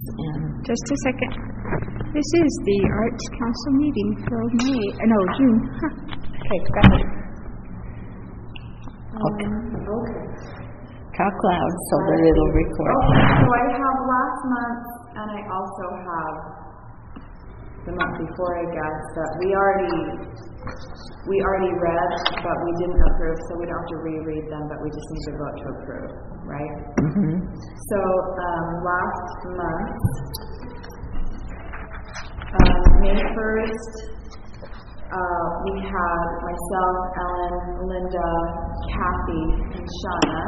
And just a second. This is the Arts Council meeting for June. Okay, go ahead. Okay. Talk loud so that it'll record. So I have last month, and I also have the month before, I guess, that we already read, but we didn't approve, so we don't have to reread them, but we just need to vote to approve, right? Mm-hmm. So last month, May 1st, we had myself, Ellen, Linda, Kathy, and Shauna.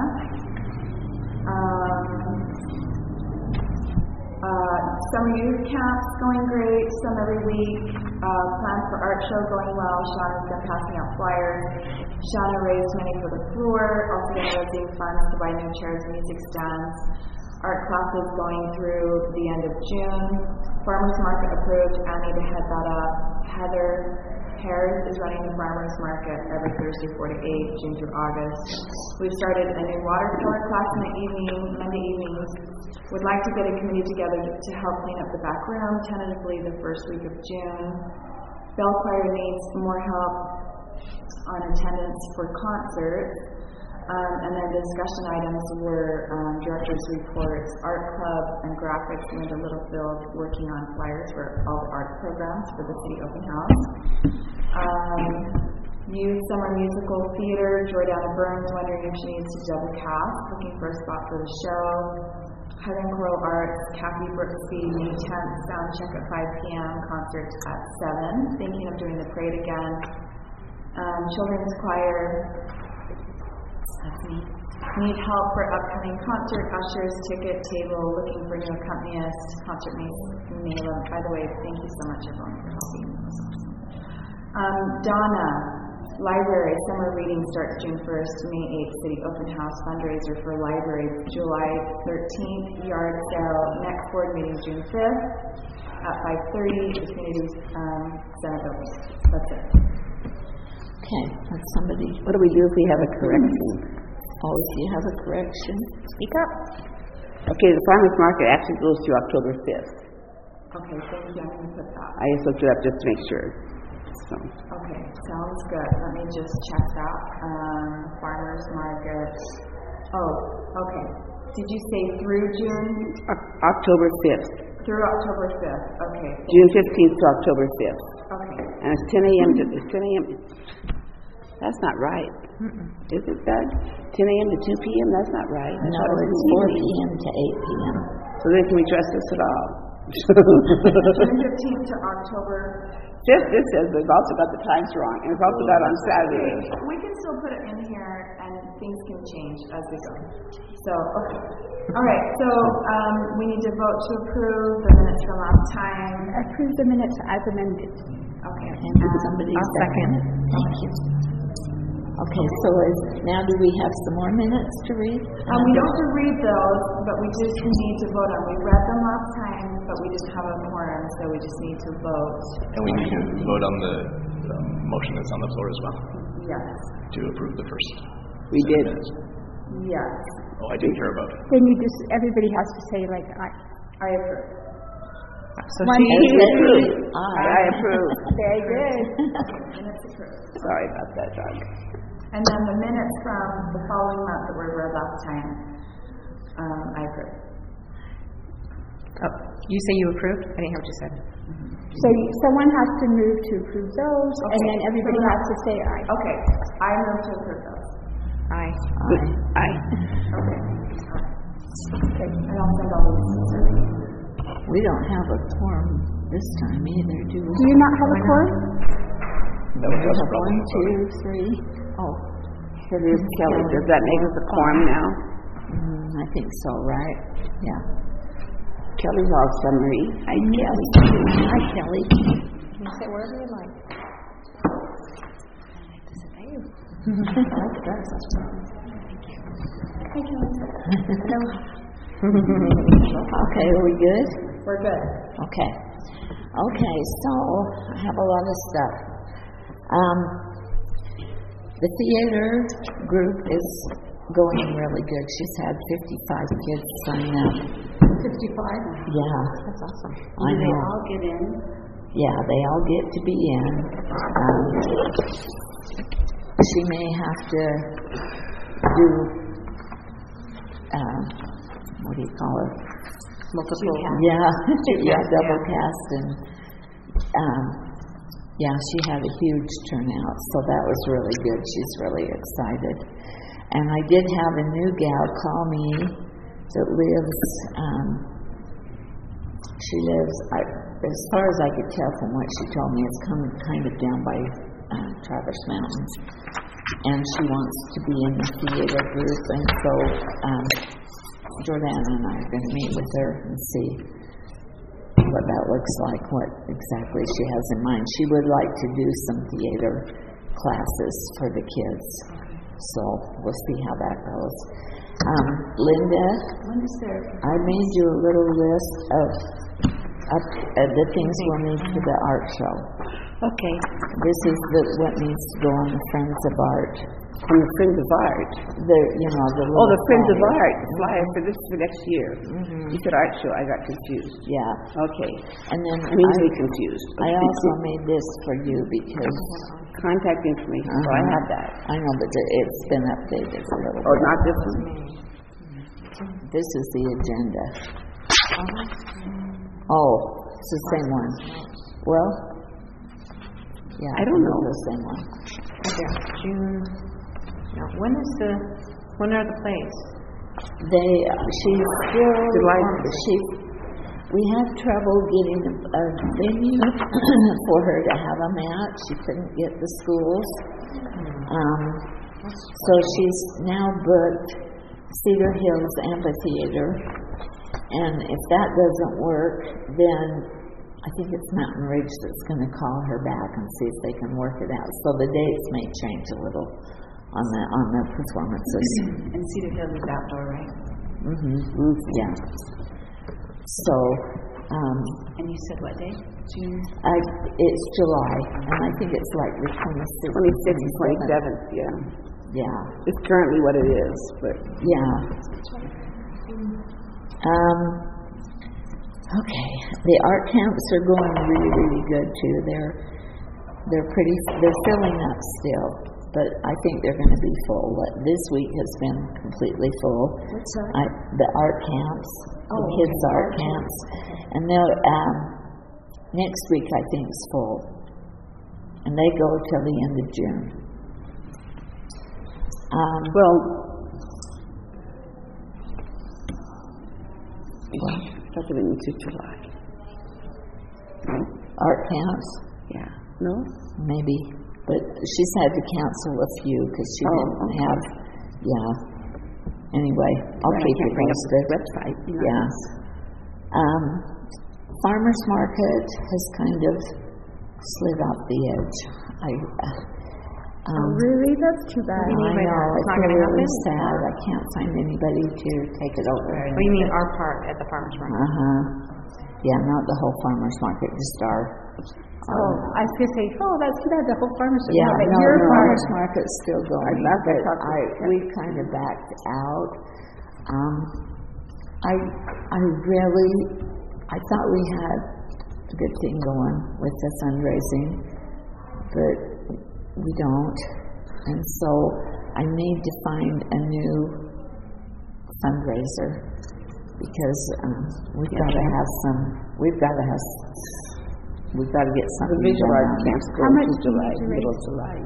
Summer youth camps going great, some every week. Plans for art show going well. Shauna's been passing out flyers. Shauna raised money for the floor, also been raising funds to buy new chairs and music stands. Art classes going through the end of June. Farmers market approved. Annie to head that up. Heather Harris is running the farmers market every Thursday 4 to 8, June through August. We've started a new watercolor class in the evening, Monday evenings. Would like to get a committee together to help clean up the back room, tentatively the first week of June. Bell Choir needs more help on attendance for concerts. And then discussion items were director's reports, art club, and graphics. Linda Littlefield working on flyers for all the art programs for the city open house. Youth summer musical theater. Jordana Burns wondering if she needs to double cast, looking for a spot for the show. Highland Choral Arts, Kathy Brooksby, May 10th, sound check at 5 p.m., concert at 7. Thinking of doing the parade again. Children's choir. That's me. Need help for upcoming concert, ushers, ticket, table, looking for new accompanist, concert mailer. By the way, thank you so much everyone for helping. Donna, library, summer reading starts June 1st, May 8th, city open house fundraiser for library, July 13th, yard sale, next board meeting June 5th at 5:30, the community center building. That's it. Okay, that's somebody. What do we do if we have a correction? Oh, if you have a correction, Speak up. Okay, the farmers market actually goes through October 5th. Okay, thank you. I'm going to put that. I just looked it up just to make sure. So. Okay, sounds good. Let me just check that. Farmers market. Oh, okay. Did you say through June? October 5th. Through October 5th. Okay. June 15th to October 5th. Okay. And it's 10 a.m. to 10 a.m. That's not right. Is it, Doug? 10 a.m. to 2 p.m.? That's not right. no, it's 4 p.m. to 8 p.m. So then can we trust this at all? June 15th to October. This says they've also got the times wrong, and it's also got on Saturday. We can still put it in here, and things can change as we go. So, okay. All right, so we need to vote to approve the minutes from last time. Approve the minutes as amended. Okay. And somebody second. Thank you. Okay, so now do we have some more minutes to read? We don't have to read those, but we just need to vote on. We read them last time, but we didn't have a quorum, so we just need to vote. And we need to vote on the motion that's on the floor as well Yes. to approve the first. We did. Minutes. Yes. Oh, I didn't hear about it. Then everybody has to say like I approve. So I approve. I approve. Very good. Minutes approved. Sorry about that, Doug. And then the minutes from the following month that were read last time, I approve. Oh, you say you approved? I didn't hear what you said. So someone has to move to approve those, and then everybody has to say aye. Okay, I move to approve those. Aye. Aye. Okay. Okay. And I'll send all these. We don't have a quorum this time either, do we? Do you not have a quorum? That was We us have probably. 1, 2, 3. Oh, Here's Kelly. Does that make us a quorum now? I think so, right? Yeah. Kelly's all summary. Hi, Kelly. Hi, Kelly. You can say whatever you like. I like to say thank you. I like the dress. That's Hi, Kelly. Hello. Okay, are we good? We're good. Okay. Okay, so I have a lot of stuff. The theater group is going really good. She's had 55 kids sign up. 65? Yeah, That's awesome. I Do they know. all get in? Yeah, they all get to be in. She may have to do, what do you call it? Multiple. Yeah, yeah, cast, double yeah. cast, and yeah, she had a huge turnout, so that was really good. She's really excited. And I did have a new gal call me that lives. She lives, as far as I could tell from what she told me, it's kind of down by Traverse Mountain, and she wants to be in the theater group, and so Jordan and I are going to meet with her and see what that looks like, what exactly she has in mind. She would like to do some theater classes for the kids, so we'll see how that goes. Linda, I made you a little list of the things we'll need for the art show. Okay. This is what needs to go on the Friends of Art. On the Friends of Art. The little Oh, the Friends of flyer. Art flyer for next year. You said art show. I got confused. Yeah, Okay. and then I'm easily confused. I also made this for you because Contact information. So I have that. I know, but it's been updated a little Oh, bit. not this one? This is the agenda. Oh, it's the same one. Well, yeah, I don't know. It's the same one. Okay, June. Now, when are the plays? She's still. July. We had trouble getting a venue for her to have them at. She couldn't get the schools. So she's now booked Cedar Hills Amphitheater. And if that doesn't work, then I think it's Mountain Ridge that's going to call her back and see if they can work it out. So the dates may change a little on the performances. And Cedar Hills is outdoor, right? Yeah. So, And you said what day? June? it's July, and I think it's like the 26th. 26th and 27th, yeah. Yeah, It's currently what it is, but yeah. Okay, the art camps are going really, really good too. They're filling up still, but I think they're going to be full. This week has been completely full. What's that? The art camps, the kids' art camps, and they'll next week I think is full, and they go till the end of June. That's been into July. No? Art camps, Yeah. No? maybe, but she's had to cancel a few because she didn't have. Yeah. Anyway, I'll keep you bring up the posted. website. You know. Yeah. Farmers market has kind of slid off the edge. Really? That's too bad. I know, It's it's not gonna really happen? sad. I can't find anybody to take it over. Oh, you mean our part at the farmer's market? Yeah, not the whole farmers market, just our. Oh, I was going to say, that's too bad, the whole farmer's market. Yeah, but no, your the farm- farmers market's still going, but we kind of backed out. I thought we had a good thing going with the fundraising, but we don't. And so I need to find a new fundraiser because we've got to get something. The visual art done. camps go How much to do you July, need to middle raise? of July.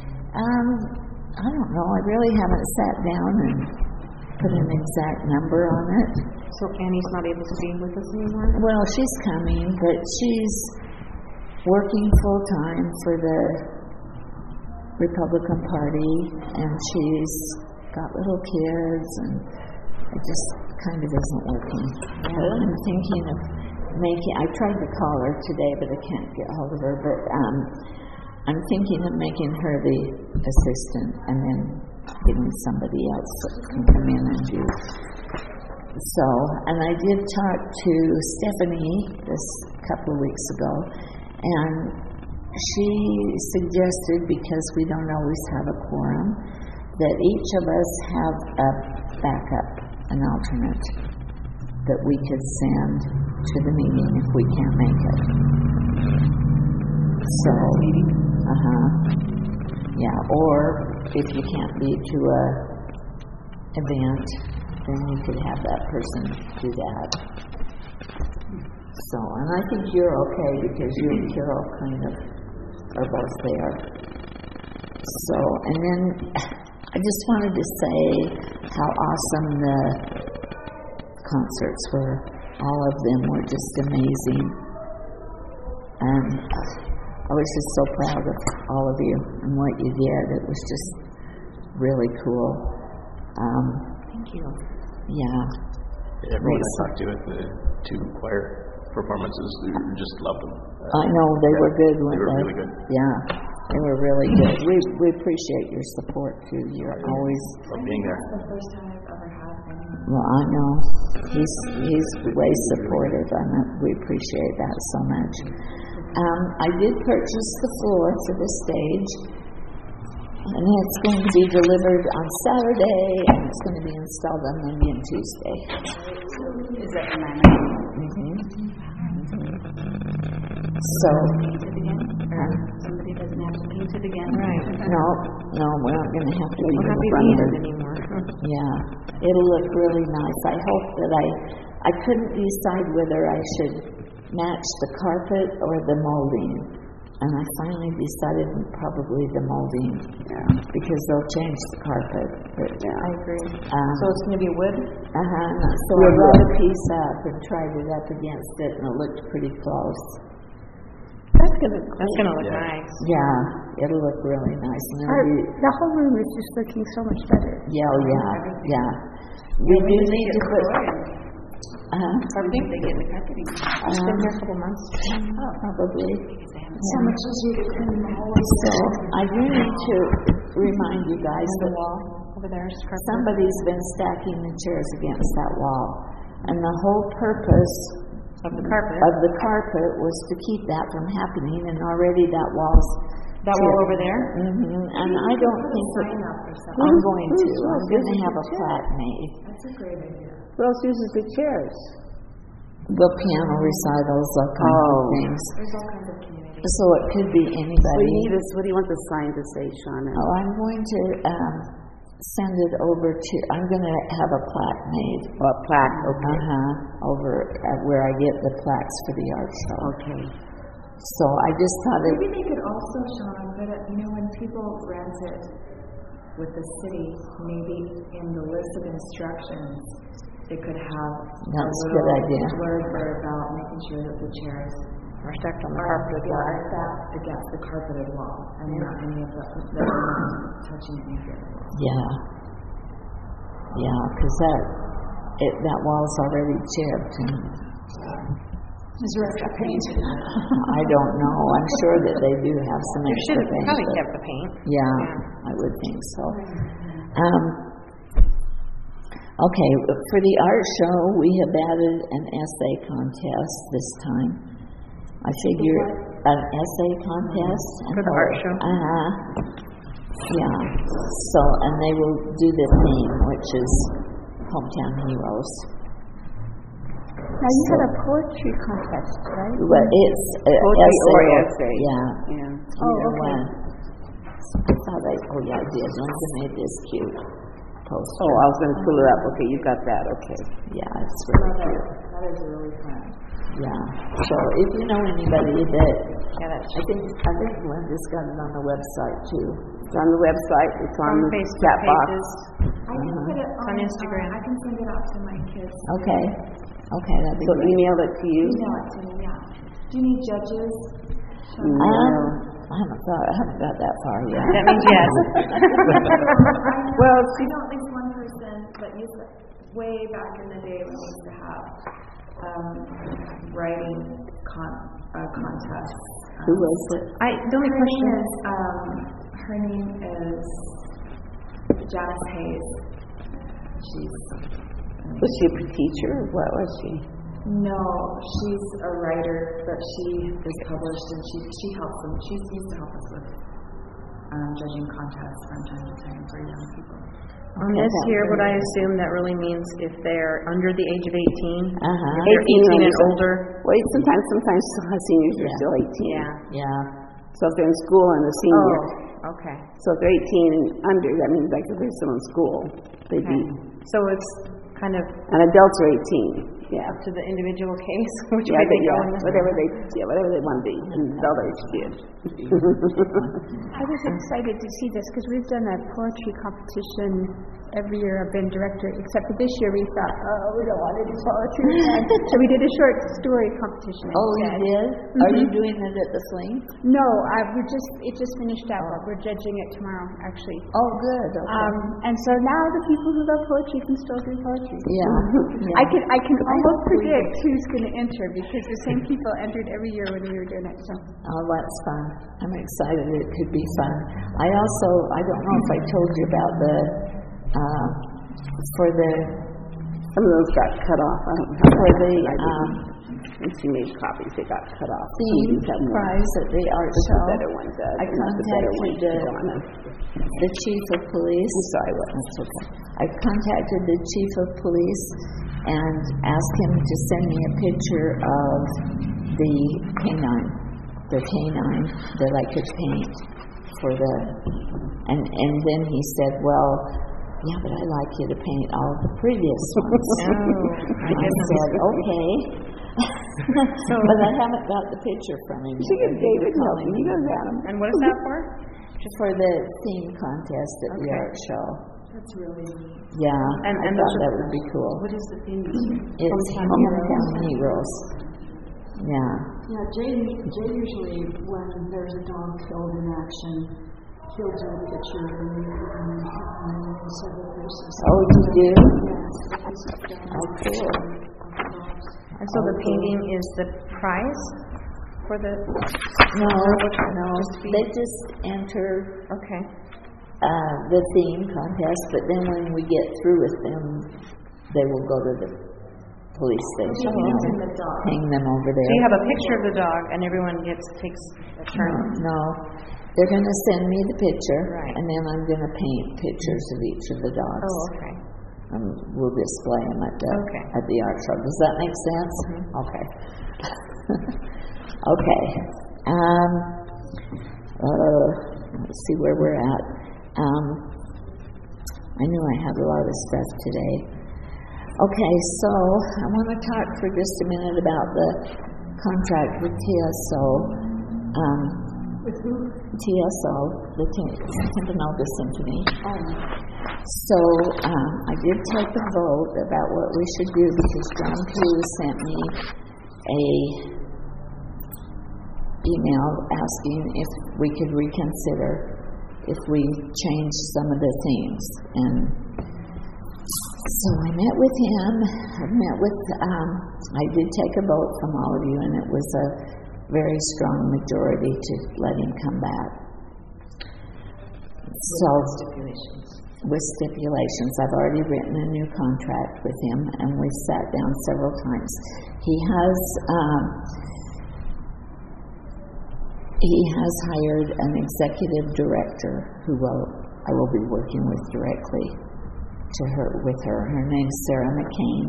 I don't know. I really haven't sat down and put an exact number on it. So Annie's not able to be with us anymore? Well, she's coming, but she's working full time for the Republican Party, and she's got little kids, and it just kind of isn't working. I'm thinking of I tried to call her today, but I can't get hold of her, but I'm thinking of making her the assistant and then getting somebody else that can come in and do. So, and I did talk to Stephanie this couple of weeks ago, and she suggested, because we don't always have a quorum, that each of us have a backup, an alternate. that we could send to the meeting if we can't make it. So, yeah, or if you can't be to a event, then you could have that person do that. So, and I think you're okay because you and Carol kind of are both there. So, and then I just wanted to say how awesome the concerts were. All of them were just amazing. And I was just so proud of all of you and what you did. It was just really cool. Thank you. Yeah. Everyone I talked to at the 2 choir performances, they just loved them. I know they were good, weren't They were they? really good. Yeah, they were really good. We appreciate your support too. You're always. Love being there. That's the first time I've ever had anyone. Well, I know he's way supportive, and we appreciate that so much. I did purchase the floor for the stage, and it's going to be delivered on Saturday, and it's going to be installed on Monday and Tuesday. Is that your mama? So, Somebody doesn't have to paint it again? Right. no, we're not going to have to We be won't have to front need of it it. anymore. Yeah, it'll look really nice. I hope that I couldn't decide whether I should match the carpet or the molding, and I finally decided probably the molding, because they'll change the carpet. But, I agree. so it's going to be wood? so I rolled a piece up and tried it up against it, and it looked pretty close. That's going to look nice. Yeah, it'll look really nice. And The whole room is just looking so much better. yeah. We do need to put. Carpeting? They get the carpeting. It's been here a couple months. Probably. So much easier to clean the hallways. So I do need to remind you guys The that wall over there is carpet. somebody's been stacking the chairs against that wall, and the whole purpose Of the carpet. of the carpet was to keep that from happening, and already that wall's That wall over there? And I don't think that Sign up or something. I'm going to. I'm going to have a plaque made. That's a great idea. Who else uses the chairs? Well, piano recitals, all kinds of things. There's all kinds of communities. So it could be What do anybody. you need this? What do you want the sign to say, Shauna? Oh, I'm going to send it over to. I'm going to have a plaque made. Oh, a plaque. Okay. Over where I get the plaques for the art show. Okay. So I just thought it. Maybe they could also, Sean, put it, when people rent it with the city, maybe in the list of instructions, they could have That's a a good little idea. blurb about making sure that the chairs Or stacked on the are carpeted wall. stacked against the carpeted wall, and not any of that they're not touching any of the walls. Yeah, because that wall's already chipped, and Is there extra paint? I don't know. I'm sure that they do have some They extra should have things. probably but- kept the paint. Yeah, I would think so. Okay, for the art show, we have added an essay contest this time. I figure an essay contest. For the art show? Yeah. So, and they will do the theme, which is Hometown Heroes. Now, you had a poetry contest, right? But it's Poetry or essay. Yeah. Yeah. Either okay. one. I thought I did. Linda made this cute poster. Oh, I was going to pull it up. Okay, you got that. Okay. Yeah, it's really cute. That is really fun. Yeah. So if you know anybody that, That's I think Linda's got it on the website too. It's on the website. It's on the Facebook chat box. pages. I can put it on Instagram. I can send it out to my kids. Okay. Okay, that'd be So great. email it to you. Email it to me, yeah. Do you need judges? No. I haven't got that far yet. That means yes. Well, I know at least one person, but way back in the day when we used to have writing contests. Who was it? The only question Her name is Janice Hayes. was she a teacher? What was she? No, she's a writer, but she is published, and she helps them. She used to help us with judging contests from time to time for young people. On this here, would I assume that really means if they're under the age of 18? Uh-huh. If they're 18 and older? Wait, sometimes seniors are still 18. Yeah. So if they're in school and a senior. Oh, okay. So if they're 18 and under, that means like if they're still in school, they'd be. So it's kind of And adults are 18. Yeah. up to the individual case, which Yeah, way they go. whatever they want to be, and adult age kids. I was excited to see this because we've done a poetry competition every year. I've been director, except for this year we thought, we don't want to do poetry again. So we did a short story competition Oh, you instead. did? Are you doing it at the Sling? No, it just finished up. We're judging it tomorrow, actually. Oh, good. Okay. And so now the people who love poetry can still do poetry. Yeah. I can almost predict who's going to enter because the same people entered every year when we were doing it. So Oh, that's fun. I'm excited. It could be fun. I don't know if I told you about Some of those got cut off. I don't know for the and she made copies. They got cut off. theme prize at the art The show. better one does. I and the better one contacted the chief of police. I'm sorry, what? That's okay. I contacted the chief of police and asked him to send me a picture of the canine that I could paint for and then he said, well, yeah, but I'd like you to paint all the previous ones. I said, okay. But I haven't got the picture from him. She gets David help. He goes at them. And what is that for? For the theme contest at the art show. That's really neat. Yeah, And I thought that would be cool. What is the theme? It's Hometown Heroes. Yeah. Yeah, Jay usually, when there's a dog killed in action, he'll do a picture of me in several places. Oh, you do? Yes. Oh, cool. And so the painting is the prize for the... No. They just enter Okay. The theme contest, but then when we get through with them, they will go to the police station. Hang them over there. So you have a picture of the dog, and everyone takes a turn. No, they're going to send me the picture, Right. and then I'm going to paint pictures of each of the dogs. Oh, okay. We'll display them at the art show. Does that make sense? Mm-hmm. Okay. Okay. Let's see where we're at. I knew I had a lot of stuff today. Okay, so I want to talk for just a minute about the contract with TSO. With who? TSO, the Timpanogos Symphony. So I did take a vote about what we should do because John Pugh sent me a email asking if we could reconsider if we changed some of the themes. And so I met with him. I did take a vote from all of you, and it was a very strong majority to let him come back. So, with stipulations. I've already written a new contract with him, and we've sat down several times. He has hired an executive director who I will be working with directly with her. Her name's Sarah McCain.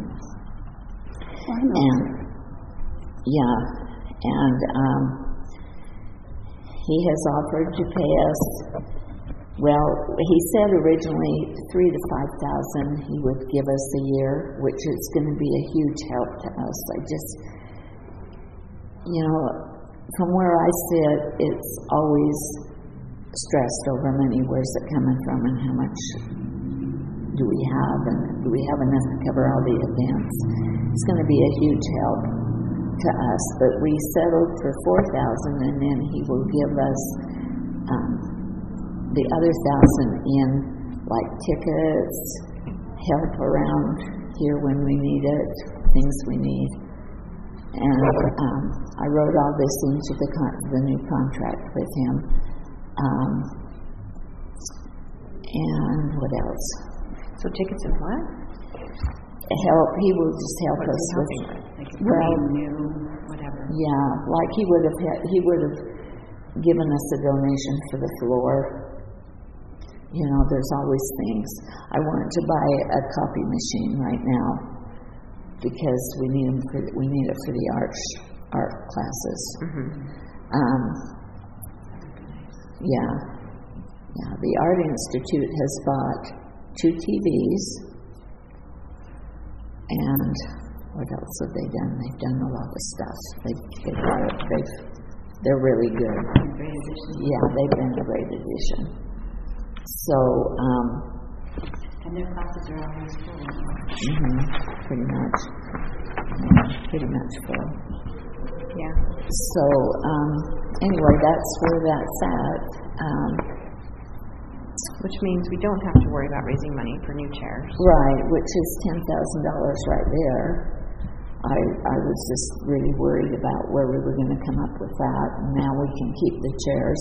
He has offered to pay us. Well, he said originally $3,000 to $5,000 he would give us a year, which is going to be a huge help to us. From where I sit, it's always stressed over money. Where's it coming from, and how much do we have, and do we have enough to cover all the events? It's going to be a huge help to us. But we settled for $4,000, and then he will give us the other $1,000 in like tickets, help around here when we need it, things we need. And I wrote all this into the new contract with him. And what else? So tickets and what? Help. He will just help us with. New, whatever. Yeah, like he would have given us a donation for the floor. there's always things. I wanted to buy a copy machine right now because we need it for the art classes. Yeah. The Art Institute has bought 2 TVs, and what else have they done? They've done a lot of stuff. They're really good. Yeah, they've been a great addition. So, and their classes are always full. Pretty much full. Yeah. So, anyway, that's where that's at. Which means we don't have to worry about raising money for new chairs. Right, which is $10,000 right there. I was just really worried about where we were going to come up with that. And now we can keep the chairs.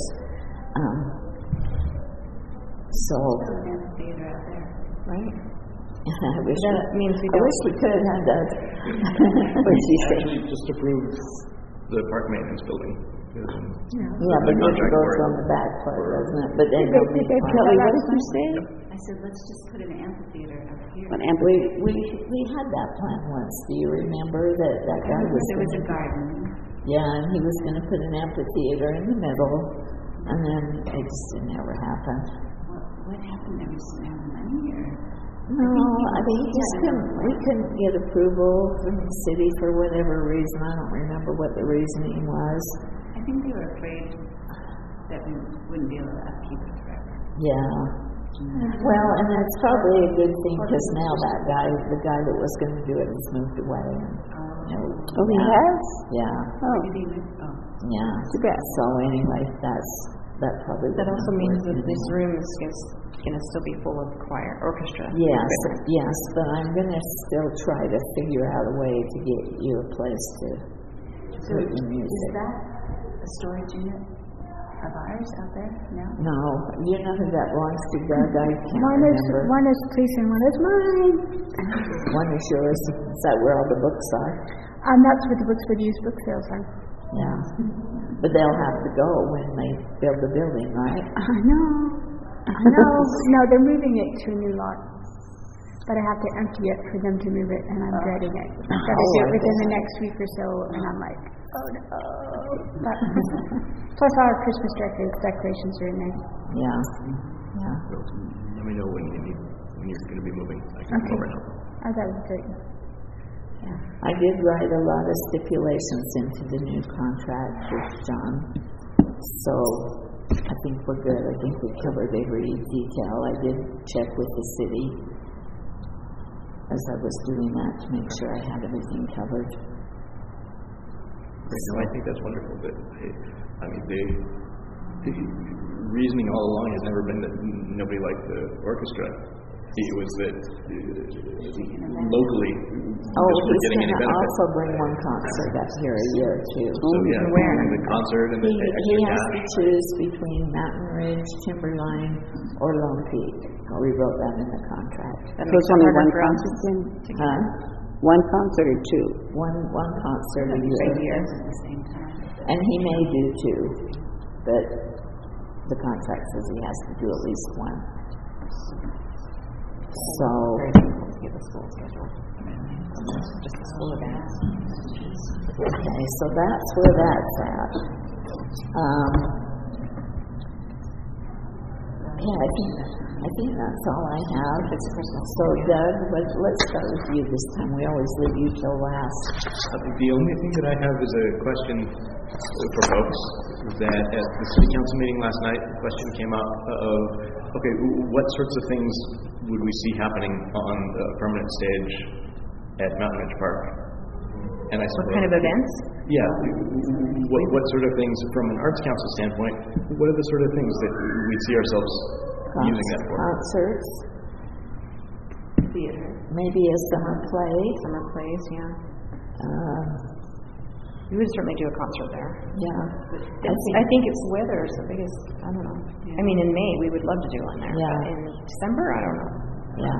So, Theater out there, right? I wish That means we we could have had that. What did you say? Actually, just approved the park maintenance building. Yeah, but it goes on the back part, doesn't it? But then Kelly, what did you say? I said, let's just put an amphitheater up here. An amphitheater. we had that plan once. Do you remember that guy was? There was a garden. Yeah, and he was going to put an amphitheater in the middle, and then it just never happened. What happened? There was no money, or? No, I mean, we couldn't get approval from the city for whatever reason. I don't remember what the reasoning was. I think they were afraid that we wouldn't be able to upkeep it forever. Yeah. Well, and that's probably a good thing because now the guy that was going to do it has moved away. Oh, he has? Yeah. Oh. Yeah. Too bad. So anyway, that probably. That also means that this room is going to still be full of orchestra. Yes, but I'm going to still try to figure out a way to get you a place to put your music. Is that a storage unit of ours out there now? No, you know who that belongs to, Doug? I can't remember. One is police and one is mine. One is yours. Is that where all the books are? That's where the Books for Use book sales are. Yeah. But they'll have to go when they build the building, right? I know. No, they're moving it to a new lot. But I have to empty it for them to move it, and I'm dreading it. I've got to do it within the next week or so, and I'm like, oh no. Plus all our Christmas decorations are in there. Yeah. Let me know when you're going to be moving. I can come over now. Oh, that was great. I did write a lot of stipulations into the new contract with John. So I think we're good. I think we covered every detail. I did check with the city as I was doing that to make sure I had everything covered. Great. No, I think that's wonderful. But the reasoning all along has never been that nobody liked the orchestra. It was that locally, he's getting any going to benefit. also bring one concert up here a year too. So the concert and the He extra has cash. to choose between Mountain Ridge, Timberline, or Lone Peak. We wrote that in the contract. So it's only one concert then? Huh? One concert or two? One concert a year. At the same time. And he may do two, but the contract says he has to do at least one. So, Give a school schedule. Just a school event. okay, so that's where that's at. I think that's all I have. So, Doug, let's start with you this time. We always leave you till last. The only thing that I have is a question for folks. That at the city council meeting last night, the question came up of, okay, what sorts of things would we see happening on the permanent stage at Mountain Ridge Park? And I What kind of events? Yeah. What sort of things, from an arts council standpoint, what are the sort of things that we see ourselves using that for? Concerts, Theater. maybe a summer play. Summer plays, yeah. We would certainly do a concert there. Yeah. I think it's weather is the biggest, I don't know. I mean, in May, we would love to do one there. Yeah. But in December, I don't know. Yeah.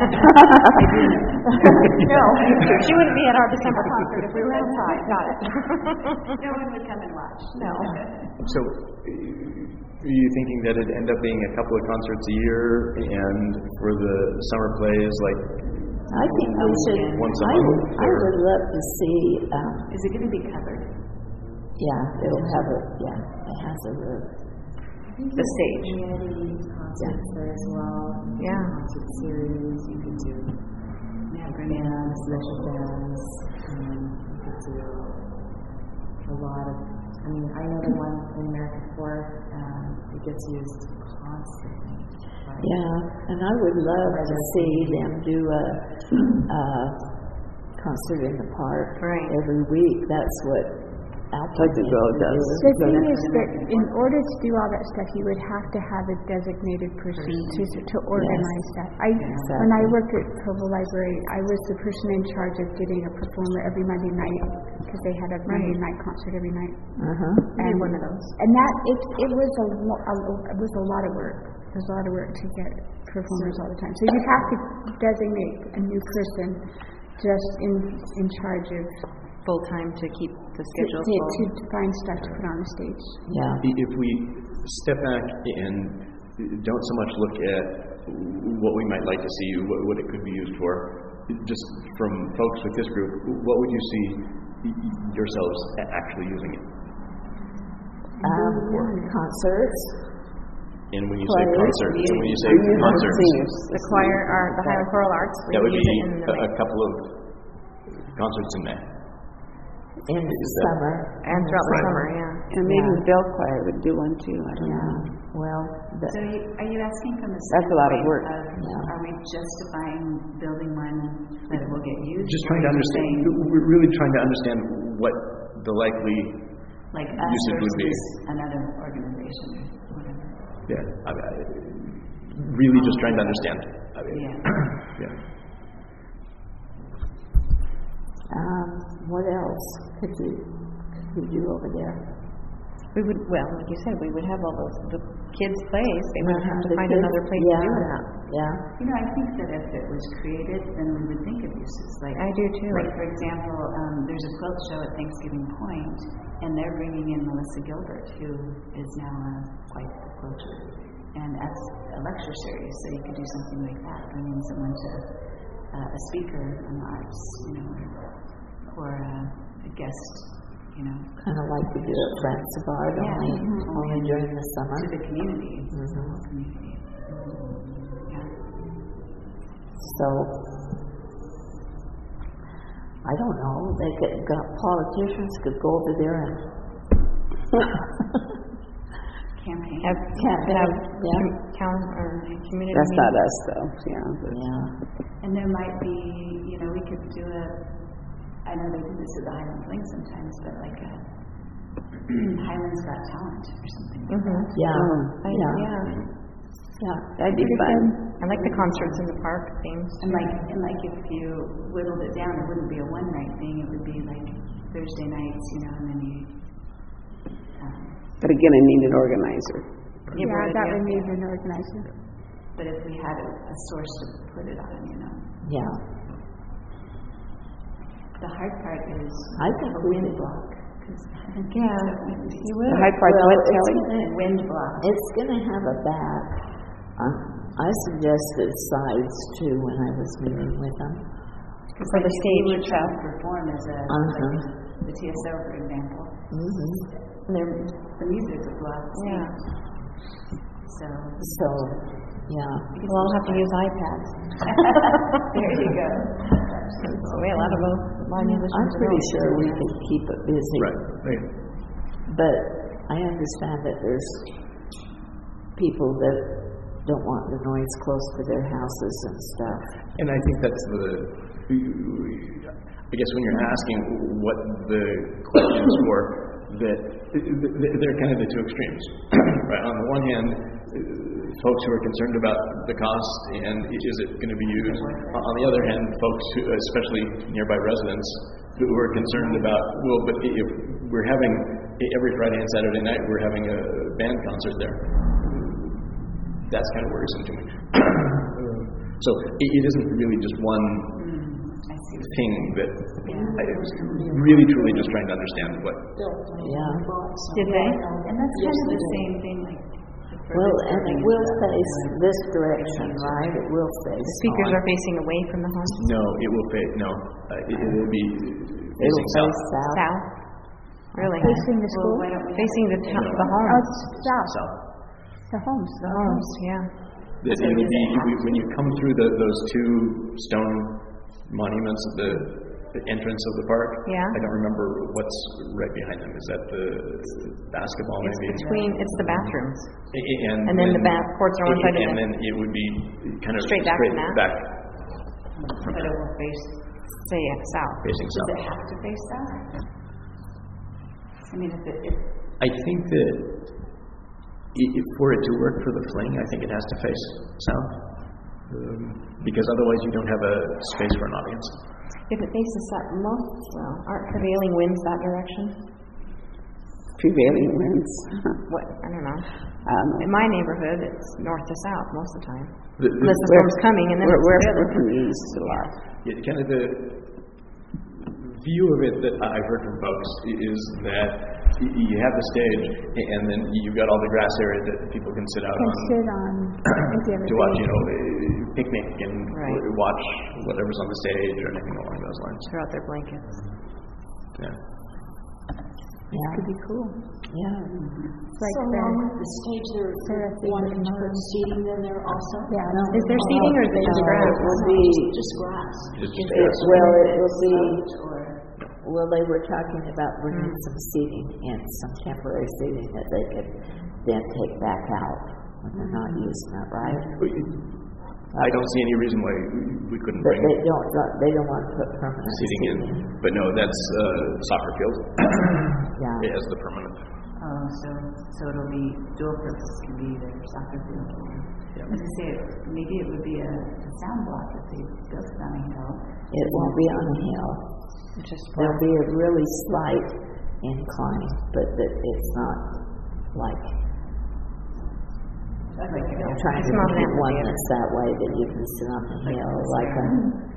No, she wouldn't be at our December concert if we were outside. Got it. No one would come and watch. No. So, are you thinking that it'd end up being a couple of concerts a year, and for the summer plays, like I think we should. once a I month? or- would love to see. Is it going to be covered? Yeah, it'll have a. Yeah, it has a roof. The stage. Community concerts there as well. Yeah. Concert series. You could do bands, special bands. You could do a lot of. I mean, I know the one in America Fourth. It gets used constantly. Yeah, and I would love to see them do a concert in the park every week. That's what Like the girl does. The thing is that in order to do all that stuff, you would have to have a designated person to organize that. When I worked at Provo Library, I was the person in charge of getting a performer every Monday night because they had a Monday night concert every night. Uh-huh. And one of those. And that it was a lot of work. It was a lot of work to get performers all the time. So you have to designate a new person just in charge of Full time to keep the schedule to find stuff to put on the stage. Yeah. If we step back and don't so much look at what we might like to see, what it could be used for, just from folks with this group, what would you see yourselves actually using it? Concerts. And when you say concerts, when you say Seniors. concerts, The choir, the Highland Choral Arts. that would use be it in the a couple of concerts in May. In the summer. and throughout the summer. Yeah. And maybe the Bell Choir would do one too. I don't know. Well, So are you asking from the That's a lot of work. Are we justifying building one that will get used? Just trying to understand, we're really trying to understand what the likely Like us usage would be. versus another organization or whatever. Yeah, really just trying to understand. Yeah. what else could we do over there? We would, well, like you said, we would have all the kids' plays. They would have to The find kids- another place to do that. Yeah. You know, I think that if it was created, then we would think of uses. Like I do too. Like for example, there's a quilt show at Thanksgiving Point, and they're bringing in Melissa Gilbert, who is now quite the quilter, and that's a lecture series. So you could do something like that, bring in someone to a speaker on the arts, or a guest, Kind of like we do at France of Art, only during the summer. to the community. Mm-hmm. Yeah. So, I don't know. Politicians could go over there and Campaign. Have town or community. That's not meetings. us though. Yeah. yeah. And there might be, we could do I know they do this at the Highland Fling sometimes, but like a Highlands Got Talent or something like that. Yeah. Yeah. That'd be fun. I like the concerts in the park themes. And like if you whittled it down, it wouldn't be a one night thing. It would be like Thursday nights, and then you. But again, I need an organizer. That would need an organizer. But if we had a source to put it on, Yeah. The hard part is I think the we wind could- block. Yeah, you will. The high part Well, what, it's Kelly? gonna- Wind block. It's going to have a back. I suggested sides too when I was meeting with them. For the stage would try itself. to perform as Uh-huh. the TSO, for example. Mm-hmm. The music's a block. Yeah. So, yeah. We'll all have to use iPads. There you go. We have a lot of musicians. I'm pretty sure we could keep it busy. Right. But I understand that there's people that don't want the noise close to their houses and stuff. And I think that's I guess when you're asking what the question is for, that they're kind of the two extremes. Right? On the one hand, folks who are concerned about the cost and is it going to be used. On the other hand, folks who, especially nearby residents, who are concerned about, well, but if we're having every Friday and Saturday night, we're having a band concert there. That's kind of worrisome to me. So it isn't really just one thing that I was really truly just trying to understand what. Yeah. Did they? And that's kind of the same thing, like. Well, and it will face this direction, right? It will face. The speakers are facing away from the homes? No, it will face, no. It will be It'll facing south. face south. South? Really? Facing the school? Facing the Oh, homes? it's south. South. The homes. The homes, yeah. It'll be, when you come through those two stone monuments at the entrance of the park. Yeah. I don't remember what's right behind them. Is that the basketball maybe? It's the bathrooms. And then the courts are on one side of and the- then it would be kind of Straight back from that? back But it will face, say, south. facing Does south. it have to face south? I mean, if I think that for it to work for the fling, I think it has to face south. Because otherwise you don't have a space for an audience. If it faces south, aren't prevailing winds that direction? Prevailing winds. What? I don't know. In my neighborhood, it's north to south most of the time. Unless the We're- storm's coming, and then it's We're prevailing. from the east a lot. Kind of the view of it that I've heard from folks is that you have the stage, and then you've got all the grass area that people can sit out Can on sit on every other to watch, day. a picnic and Right. watch whatever's on the stage or anything along those lines. Throw out their blankets. Yeah. Yeah. Could be cool. Yeah. Like So the, along with the stage, they're Sarah thing wanting to put tomorrow. seating in there also? yeah. Is there seating or is it just grass? It will be, Just grass. It's just well, it will be, Or well, they were talking about bringing some seating in, some temporary seating that they could then take back out when they're not using it, right? I don't see any reason why we couldn't But bring they don't want to put permanent seating in. But no, that's soccer field Yeah. as the permanent. Oh, so it'll be dual purpose, can be either soccer field or, I was gonna say, maybe it would be a sound block if they built it on a hill. It won't be on a hill. There'll be a really slight incline, but it's not like I'm trying to not an pick one amphitheater. that's that way that you can sit on the hill, like a,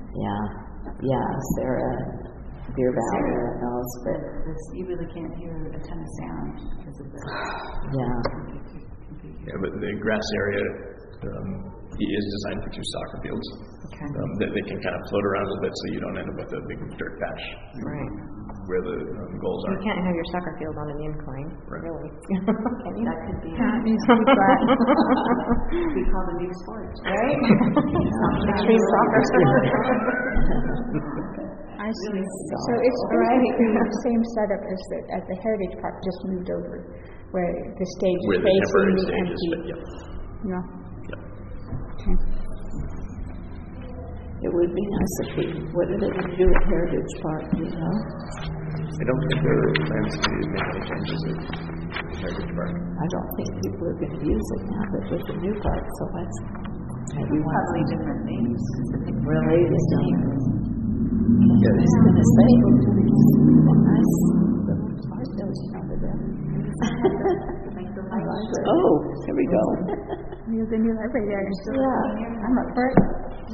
Sarah, Deer Valley, and those, but You really can't hear a ton of sound because of the. yeah, Yeah, but the grass area is designed for two soccer fields. Okay. That they can kind of float around a little bit so you don't end up with a big dirt patch Right. where the goals You are. can't have your soccer field on an incline, Right. really. Can you? That could be, It needs to be flat. we call the new sport. Right? Extreme soccer. I see. So it's basically the same setup as at the Heritage Park, just moved over, where the stage Where is the facing temporary the stage is, empty. but yeah. Yeah. it would be nice if what are they going to do at Heritage Park, you know? I don't think there are plans to make any changes at Heritage Park. I don't think people are going to use it now, but with the new park, so let's maybe one. Probably different names. Really, the same. I was going to say, nice little art building over there. I like it. Oh, here we go. There's a new library there. Yeah. I'm up for it.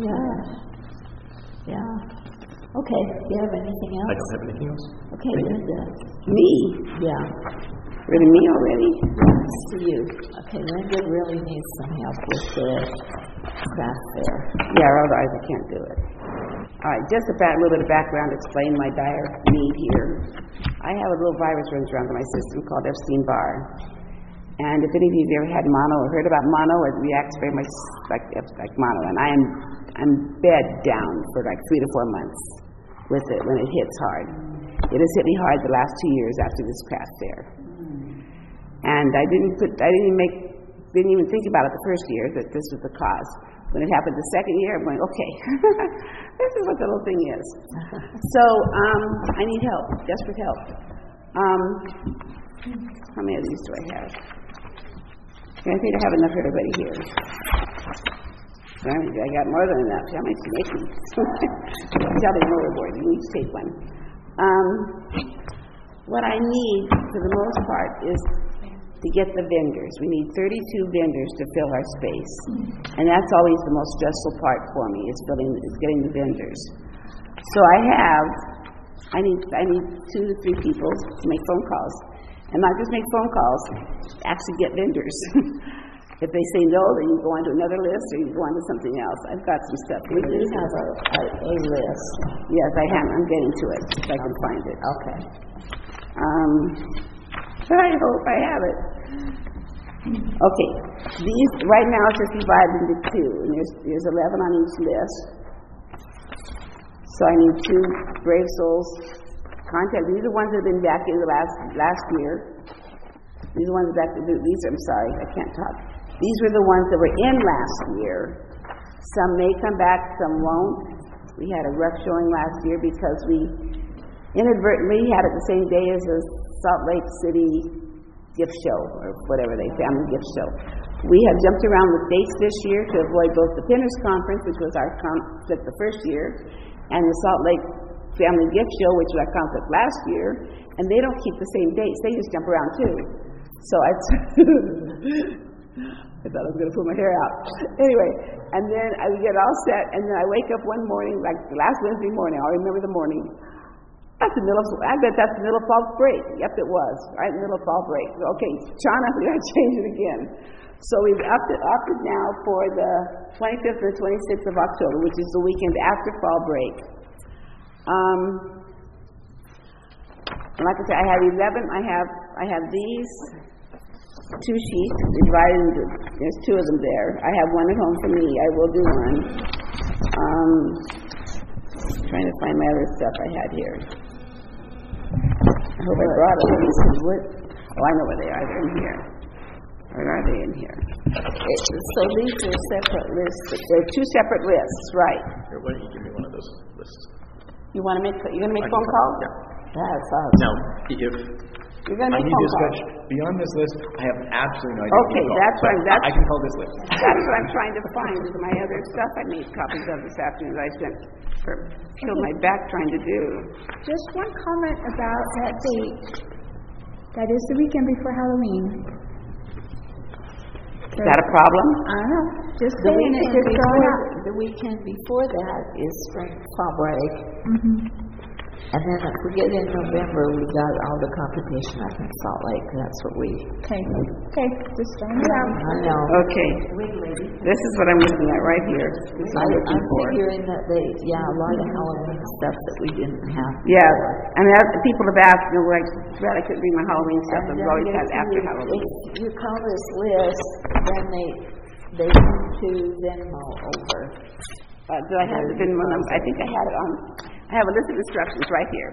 Yeah. Okay, do you have anything I else? don't have anything else. Okay, Linda. Me? Yeah. Really me already? To you. Okay, Linda really needs some help with the craft fair. Yeah, otherwise I can't do it. All right, just a little bit of background to explain my dire need here. I have a little virus runs around in my system called Epstein-Barr. And if any of you have ever had mono or heard about mono, it reacts very much like mono. And I'm bed down for like 3 to 4 months with it when it hits hard. It has hit me hard the last 2 years after this craft fair. And I didn't even think about it the first year that this was the cause. When it happened the second year, I'm going, okay, this is what the little thing is. So I need help, desperate help. How many of these do I have? I think I have enough for everybody here. I got more than enough. How much do you make me? Tell me overboard. You each take one. What I need, for the most part, is to get the vendors. We need 32 vendors to fill our space. And that's always the most stressful part for me, is getting the vendors. So I need 2 to 3 people to make phone calls. And not just make phone calls, actually get vendors. If they say no, then you go on to another list or you go on to something else. I've got some stuff. We do have a list. Yes, I have. I'm getting to it if I can find it. Okay. I hope I have it. Okay. These, right now, it's just divided into 2. And there's 11 on each list. So I need 2 Brave Souls contact. These are ones that have been back in the last year. These are ones that I'm sorry, I can't talk. These were the ones that were in last year. Some may come back, some won't. We had a rough showing last year because we inadvertently had it the same day as the Salt Lake City gift show, or whatever family gift show. We have jumped around with dates this year to avoid both the Pinners Conference, which was our conflict the first year, and the Salt Lake Family Gift Show, which was our conflict last year, and they don't keep the same dates. They just jump around too. So I thought I was going to pull my hair out. Anyway, and then I would get all set, and then I wake up one morning, like the last Wednesday morning, I'll remember the morning. I bet that's the middle of fall break. Yep, it was, right in the middle of fall break. Okay, Shauna, we got to change it again. So we've opted now for the 25th and 26th of October, which is the weekend after fall break. Like I said, I have 11. I have these 2 sheets divided into. There's 2 of them there. I have one at home for me. I will do one. Trying to find my other stuff I had here. I hope I brought them. Oh, I know where they are. They're in here. Or are they in here? So these are separate lists. They're 2 separate lists, right? Here, why don't you give me one of those lists? You're going to make phone calls? Yeah. That's awesome. Now, if You're going to I make need phone discussion calls. beyond this list, I have absolutely no idea. Okay, that's what I can call this list. That's what I'm trying to find. Is my other stuff I made copies of this afternoon that I killed my back trying to do. Just one comment about that date. That is the weekend before Halloween. Is that a problem? I don't know. Just saying it, just throwing it out. The weekend before that is spring fall break. And then if we get in November, we got all the competition up in Salt Lake. That's what we... Okay, just throwing it out. I know. Okay. This is what I'm looking at right here. This is what I'm looking I'm for. figuring that a lot of Halloween stuff that we didn't have. Yeah. I mean, people have asked, glad I couldn't bring my Halloween stuff. I've always had after Halloween. If you call this list, then they need to Venmo over. Do I have the Venmo number? I think I had it on. I have a list of instructions right here.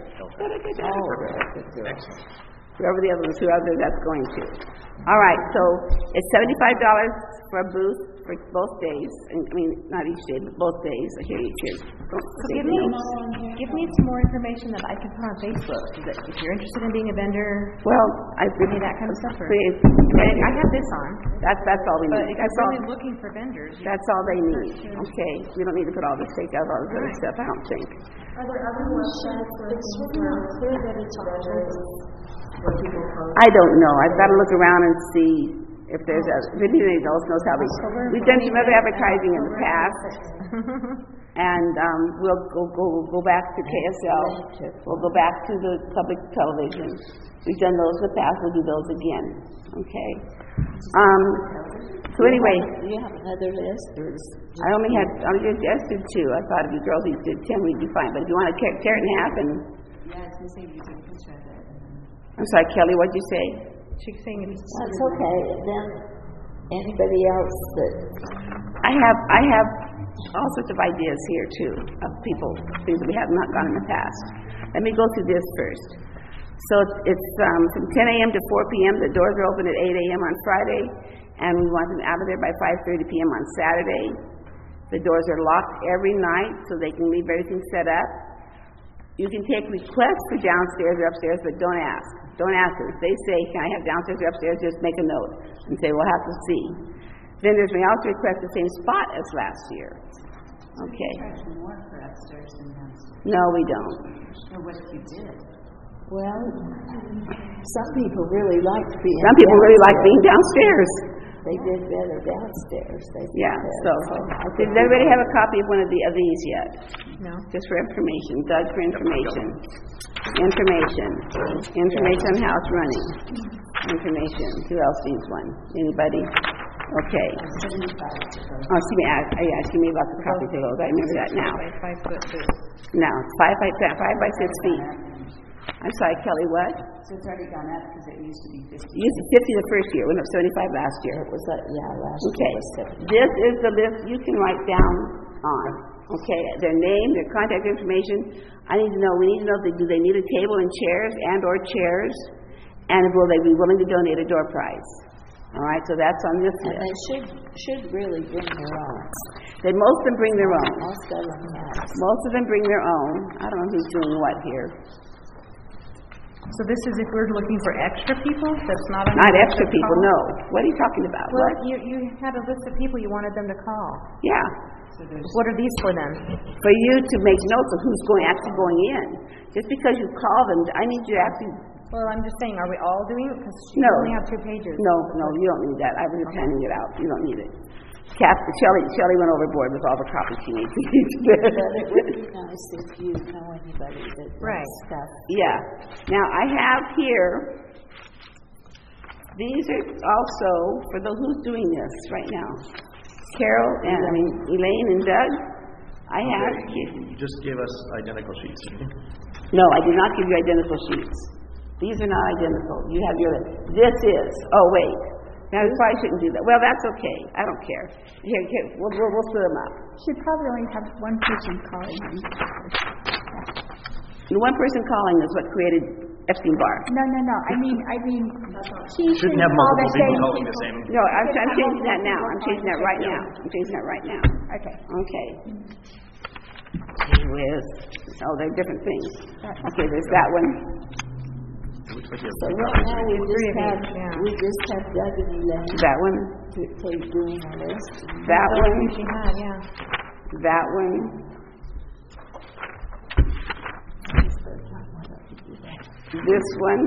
Whoever the other that's going to. All right, so it's $75 for a booth for both days. Not each day, but both days. I hear each day. Give me some more information that I can put on Facebook. If you're interested in being a vendor, well, give me that kind of stuff. I have this on. That's all we need. But if you're really looking for vendors, that's all they need. Okay, we don't need to put all this take out all this other stuff. I don't think. Are there other websites where clear that it's where people post? I don't know. I've got to look around and see if there's if anybody else knows how we've done some other advertising in the past. And we'll go back to KSL. We'll go back to the public television. We've done those in the past. We'll do those again. Okay. So anyway, do you have another list? I only suggested 2. I thought if you girls each did 10, we'd be fine. But if you want to tear it in half and... Yeah, I was going to say you take a picture of it. I'm sorry, Kelly, what'd you say? She's saying it's... That's okay. Then anybody else that... I have all sorts of ideas here, too, of things that we have not done in the past. Let me go through this first. So it's from 10 a.m. to 4 p.m. The doors are open at 8 a.m. on Friday, and we want them out of there by 5:30 p.m. on Saturday. The doors are locked every night, so they can leave everything set up. You can take requests for downstairs or upstairs, but don't ask. Don't ask them. If they say, can I have downstairs or upstairs, just make a note and say, we'll have to see. Vendors may also request the same spot as last year. Okay. You charge more for upstairs than downstairs. No, we don't. Or what you did. Well, Some people really liked being Some people really like being downstairs. They did better downstairs. They did Yeah, better. so, does everybody have a copy of one of these yet? No. Just for information, Doug for information. Information on how it's running. Information. Who else needs one? Anybody? Okay. Oh, she may lots of copies of those. I remember that now. 5 foot 2. No, 5 by 6 feet. I'm sorry, Kelly, what? So it's already gone up because it used to be 50. It used to be 50 the first year, went up 75 last year. It was last Okay. year was 70. This is the list you can write down on. Okay, their name, their contact information. We need to know do they need a table and chairs or chairs, and will they be willing to donate a door prize? All right, so that's on this And list. they should really bring their own. Most of them bring their own. Most of them have. Most of them bring their own. I don't know who's doing what here. So this is if we're looking for extra people? That's not Not extra people, no. What are you talking about? Well, What? you had a list of people you wanted them to call. Yeah. What are these for then? For you to make notes of who's actually going in. Just because you call them, I need you to actually. Well, I'm just saying, are we all doing it? Because you No. only have 2 pages. No, you don't need that. I was just handing it out. You don't need it. Shelley went overboard with all the copies she needs. But it would be nice if you know anybody that does stuff. Yeah. Now, I have here, these are also, for who's doing this right now? Carol and, Elaine and Doug. I have here. You just gave us identical sheets, didn't you? No, I did not give you identical sheets. These are not identical. You have this is. Oh, wait. Now, I probably shouldn't do that. Well, that's okay. I don't care. Here, we'll split them up. Should probably only have one person calling them. The one person calling is what created Epstein Barr. No. I mean, she Shouldn't have call multiple the people same calling the same. No, I'm changing that now. I'm changing that right now. Okay. Okay. Gee whiz. Oh, they're different things. Okay, there's that one. It looks like you have So three right copies. now we just have Doug and Elaine That one. doing a list. That one. She had, yeah. That one. This one.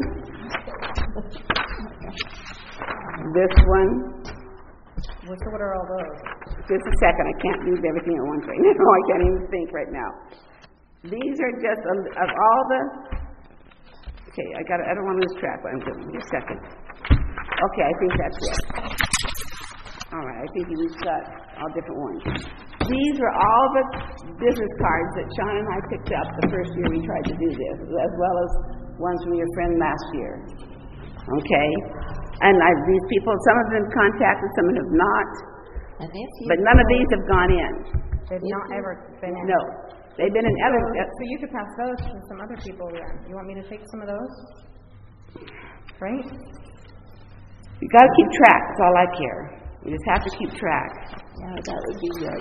This one. So what are all those? Just a second. I can't read everything at once right now. I can't even think right now. These are just of all the. Okay, I don't want to lose track, but I'm doing it. Just a second. Okay, I think that's it. All right, I think we've got all different ones. These are all the business cards that Sean and I picked up the first year we tried to do this, as well as ones from your friend last year. Okay? And these people, some of them contacted, some have not. But none of these have gone in. They've not ever been in. No. They've been in other. So you could pass those to some other people then. You want me to take some of those? Right? You got to keep track. That's all I care. You just have to keep track. Yeah, that would be great.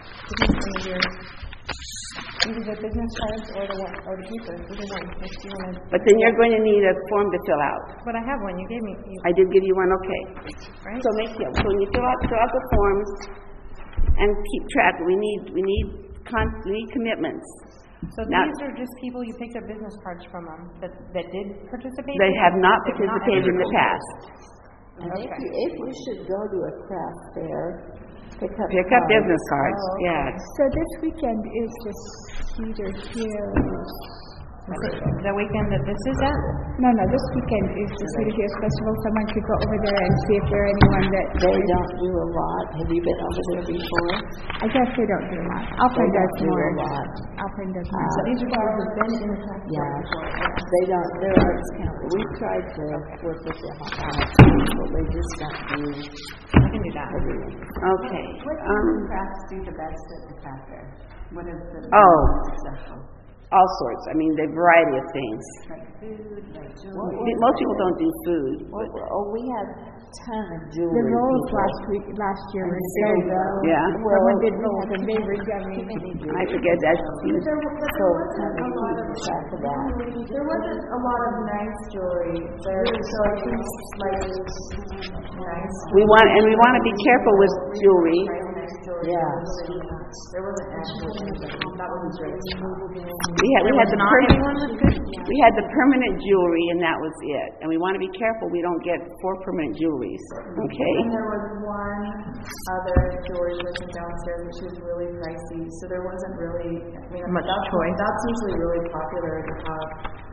Either the business cards or the paper. Either one. But then you're going to need a form to fill out. But I have one. You gave me. I did give you one. Okay. Right. So when you fill out the forms and keep track. We need commitments. So now, these are just people you picked up business cards from them that did participate? They have not participated in the past. And if we should go to a craft fair, pick up business cards. Oh, okay. Yeah. So this weekend is the Cedar Hills. The weekend that this is at? No, this weekend is the Cedar Hills Festival. Someone could go over there and see if there are anyone that... They don't do a lot. Have you been over there before? I guess they don't do a lot. Alpine does more. A lot. Alpine does more. So these are people who've been in the craft Yeah. before. They don't. Their arts count. We've tried to work with them on that, but they just don't do I can do that. everything. Okay. What do the crafts do the best at the craft fair? What is the special? All sorts. I mean, the variety of things. Like food, like jewelry? Most people don't do food. We had a ton of The jewelry. rolls people. last year were very well. Yeah. Someone did rolls and they were yummy. I forget that. So kind of keeping track of that. There wasn't a lot of nice jewelry. So I think like nice. We want to be careful with jewelry nice jewelry. Yeah. There wasn't actually, that wasn't great. We had the we had the permanent jewelry, and that was it. And we want to be careful we don't get 4 permanent jewelries. Okay. And there was one other jewelry person downstairs, which was really pricey. So there wasn't really Much choice. That's usually really popular to have.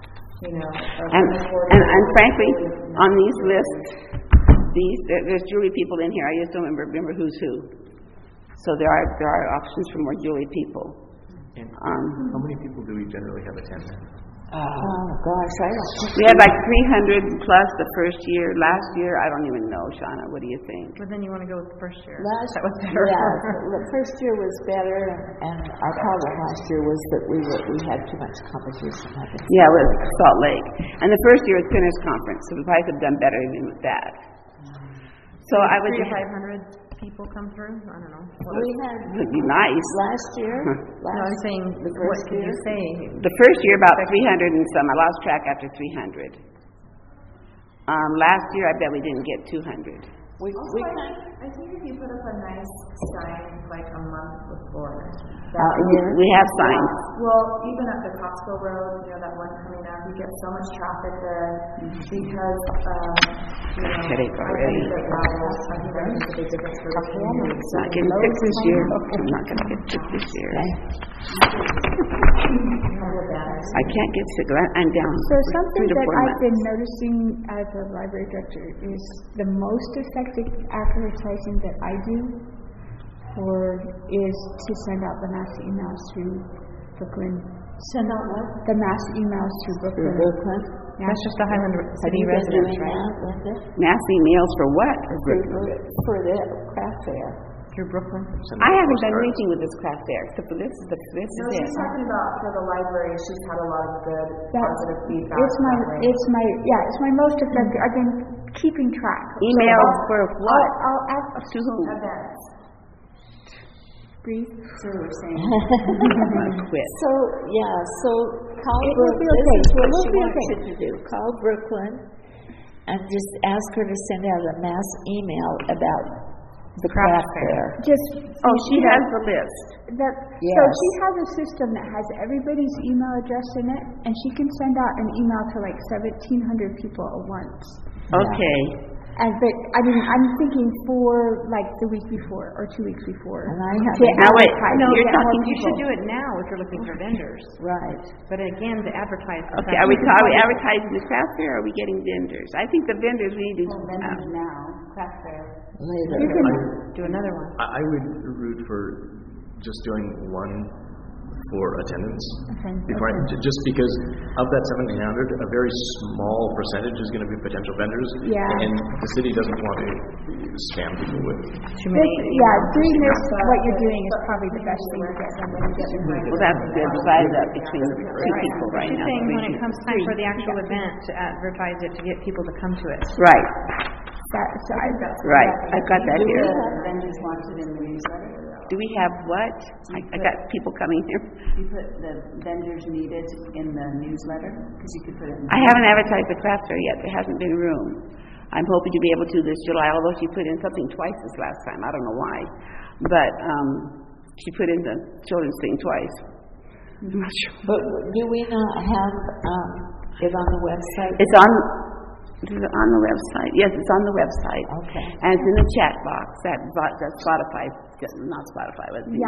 And frankly, on these lists, there's jewelry people in here. I just don't remember who's who. So there are options for more jewelry people. And how many people do we generally have attend? Oh gosh, I don't think We had like 300 plus the first year. Last year, I don't even know, Shauna. What do you think? But then you want to go with the first year. that was better. the first year was better, and our problem last year was that we had too much competition. Yeah, with Salt Lake. And the first year was Pinners Conference, so we probably could have done better even with that. So I would 300 to 500 people come through. I don't know. We had Would be nice. last year. No, I'm saying the what first could year. you say? The first year about 300 and some. I lost track after 300. Last year I bet we didn't get 200. I think if you put up a nice sign like a month before. We have signs. Well, even at the Costco Road, that one coming up, you get so much traffic there because, Headache already. I think that makes a big difference for the community. It's not getting fixed this year. I'm not going to get fixed this year. I can't get sick. I'm down. So something 3 to 4 that I've months. been noticing as a library director is the most effective advertising that I do is to send out the mass emails through Brooklyn. Send out what? The mass emails through Brooklyn. Brooklyn. Yeah. That's just the Highland Have City you been residents, doing right? that, Linda? Mass emails for what? For the craft fair. Through Brooklyn. I haven't done anything with this craft fair, except for this is No, it. she's talking about for the library. She's had a lot of good, That- positive feedback. It's my most effective. I've been keeping track. Emails for what? I'll ask To whom? Events. Breathe. So we're saying, Quit. So call It will be Brooklyn. okay. This is what It will she be wants okay. you to do. Call Brooklyn and just ask her to send out a mass email about the craft fair. She has the list. So Yes. she has a system that has everybody's email address in it, and she can send out an email to like 1,700 people at once. Okay. But I'm thinking for like the week before or 2 weeks before. And I have Now wait, No, you're you talking. should do it now if you're looking for vendors. right. But again, to advertise. Okay, are we advertising the craft fair, or are we getting vendors? I think the vendors we need to. vendors now, craft fair. Later. You can Do another one. I would root for just doing one for attendance. Just because of that 1,700, a very small percentage is going to be potential vendors. Yeah. And the city doesn't want to spam people with. doing this, what you're doing is probably the best thing to get them when you get them. Well, that's good. Divide it up between 2 people right She's now. saying when it comes time for the actual event to advertise it to get people to come to it. Right. Right. I've got that here. Vendors wanted in the newsletter. Do we have what? I got people coming here. You put the vendors needed in the newsletter, because you could put it in. I haven't advertised the craft fair yet. There hasn't been room. I'm hoping to be able to this July, although she put in something twice this last time. I don't know why. But she put in the children's thing twice. I'm not sure. But do we not have it on the website? Is it on the website? Yes, it's on the website. Okay. And it's in the chat box. That's Spotify, not Spotify, but the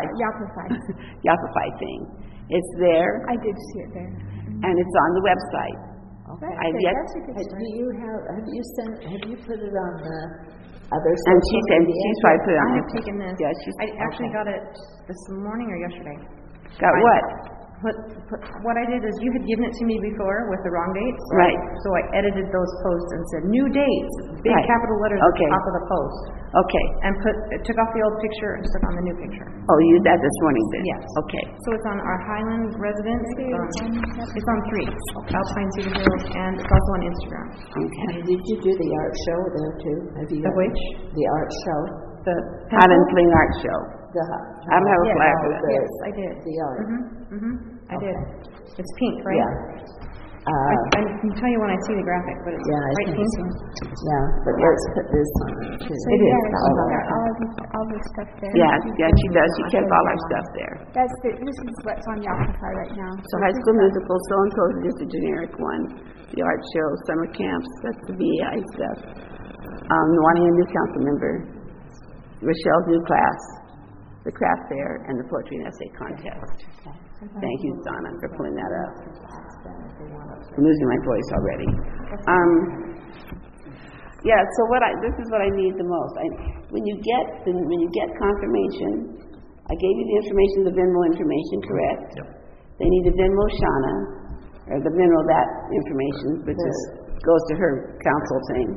Yelpify thing. It's there, I did see it there. and it's on the website. Okay. I've yet, Have you put it on the other social and she said media? she's probably put it on. I have taken this. Yeah, I actually got it this morning or yesterday. got what? What I did is you had given it to me before with the wrong dates. Right. So I edited those posts and said, new dates, big Right. capital letters Okay. at the top of the post. Okay. And took off the old picture and stuck on the new picture. Oh, you did that this morning then? Yes. Okay. So it's on our Highland residence. It's on 3, Alpine Cedar Hills, and it's also on Instagram. Okay. And did you do the art show there too? Have you The got which? The art show. The Highland Fling Art Show. I don't have a flyer for that. Yes, I did. The art. I did. It's pink, right? Yeah. I can tell you when I see the graphic, but it's Yeah, I quite think so. painful. Yeah, but let's put this on it too. So It is, yeah, that she's was got all the stuff there. Yeah, she does. She kept all our stuff there. This is what's on Yalpify right now. So high school musical, so-and-so is just a generic one. The art show, summer camps, that's the BEI stuff. Wanting a new council member. Rochelle's new class. The craft fair and the poetry and essay contest. Thank you, Donna, for pulling that up. I'm losing my voice already. Yeah, so this is what I need the most. When you get confirmation, I gave you the information, the Venmo information, correct? Yep. They need to Venmo Shauna, or the Venmo that information, which goes to her council thing.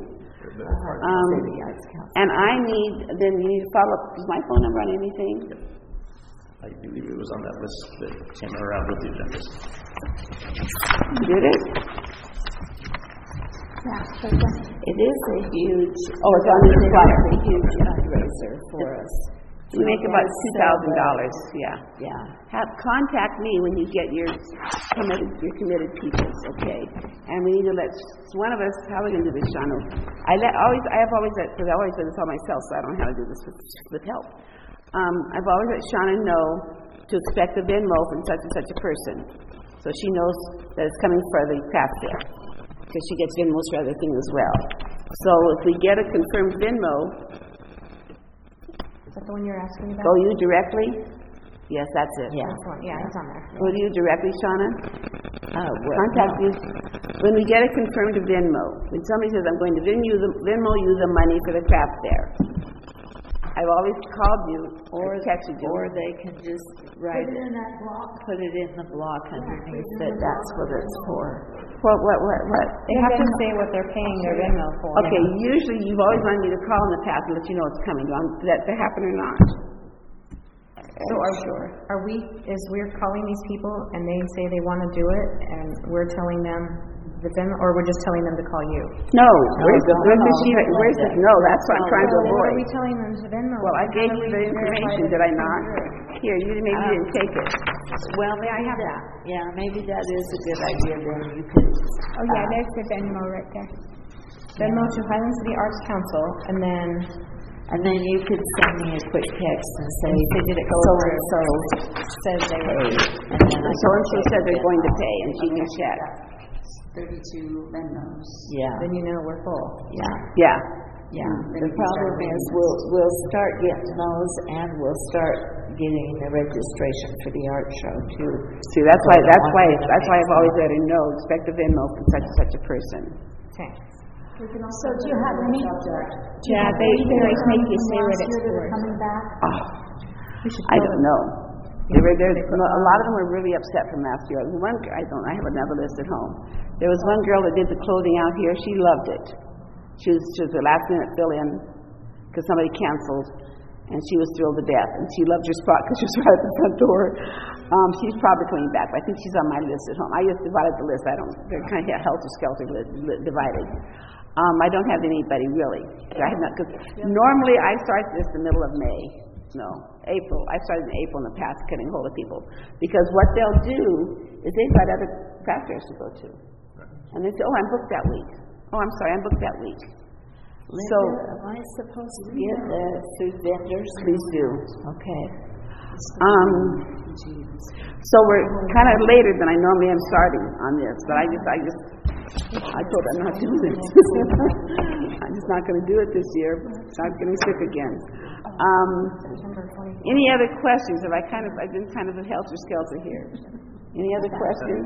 And then you need to follow up. Is my phone number on anything? I believe it was on that list that came around with the agendas. Did it? It is a huge. Oh, it's on the flyer. It's a huge fundraiser for us. We make about $2,000. Yeah. Contact me when you get your committed people, okay? And we need to let one of us. How are we going to do this, Shauna? I have always because I always do this all myself, so I don't know how to do this with help. I've always let Shauna know to expect a Venmo from such and such a person, so she knows that it's coming for the craft fair, because she gets Venmos for other things as well. So if we get a confirmed Venmo. Is that the one you're asking about? Go you directly? Yes, that's it. Yeah. That's the one. Yeah, it's on there. Go to you directly, Shauna? Contact you. When we get a confirmed Venmo, when somebody says, I'm going to Venmo you the money for the craft fair, I've always called you or texted you. Or they can just write it in that block. Put it in the block underneath it. That's what it's for. What? They have to say what they're paying their Venmo for. Okay, usually you've always wanted me to call in the past and let you know it's coming. Did that happen or not? So we're calling these people and they say they want to do it and we're telling them the Venmo, or we're just telling them to call you? No. Where's the machine? Where's the? No, that's what I'm trying to What are avoid. we telling them to Venmo? Well, I gave you the information, did I not? Here, maybe you didn't take it. Well, I have that. Yeah, maybe that is a good idea. Then you could. Oh yeah, there's the Venmo right there. Venmo to Highland City Arts Council, and then you could send me a quick text and say, did it go so through? and so says they paid, and then I So and so said they're going to pay, and she can check. 32 Venmos. Yeah. then you know we're full. Yeah. Yeah. The problem is we'll start getting those, and we'll start getting the registration for the art show too. See, that's why I've always let her know, expect a Venmo from such and such a person. Okay. So do you have any? Yeah, they always make you say what it's for. Coming back? I don't know. A lot of them were really upset from last year. I have another list at home. There was one girl that did the clothing out here. She loved it. She was a last minute fill-in because somebody canceled, and she was thrilled to death. And she loved her spot because she was right at the front door. She's probably coming back. But I think she's on my list at home. I just divided the list. They're kind of helter-skelter divided. I don't have anybody really. Because normally I start this in the middle of May. No, April. I started in April in the past getting hold of people. Because what they'll do is they've got other craft fairs to go to. And they say, I'm booked that week. I'm sorry, I'm booked that week. Linda, am I supposed to get the food vendors? Please do. Okay. So we're kind of later than I normally am starting on this, but I told them not to do this. I'm just not going to do it this year. I'm getting sick again. Any other questions? I've been kind of a helter-skelter here. Any other questions?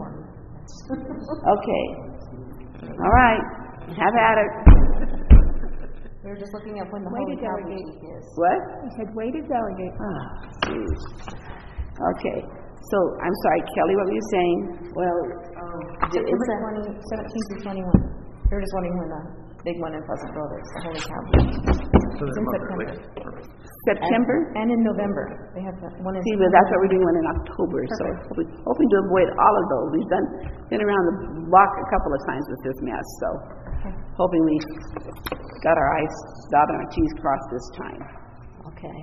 Okay. All right. Have at it. We were just looking up when the Way to Holy Cow delegate. Week is. What? He said, way to delegate. Geez. Okay. So, I'm sorry, Kelly, what were you saying? Well, September 17th through 21. We were just wondering when the big one in Pleasantville is, the Holy Cow Week. So It's in September. September? And in November. They have one in See, but that's what we're doing one in October. So, we're hoping to avoid all of those. We've been around the block a couple of times with this mess. So, hoping we got our I's dotted and our T's crossed this time. okay.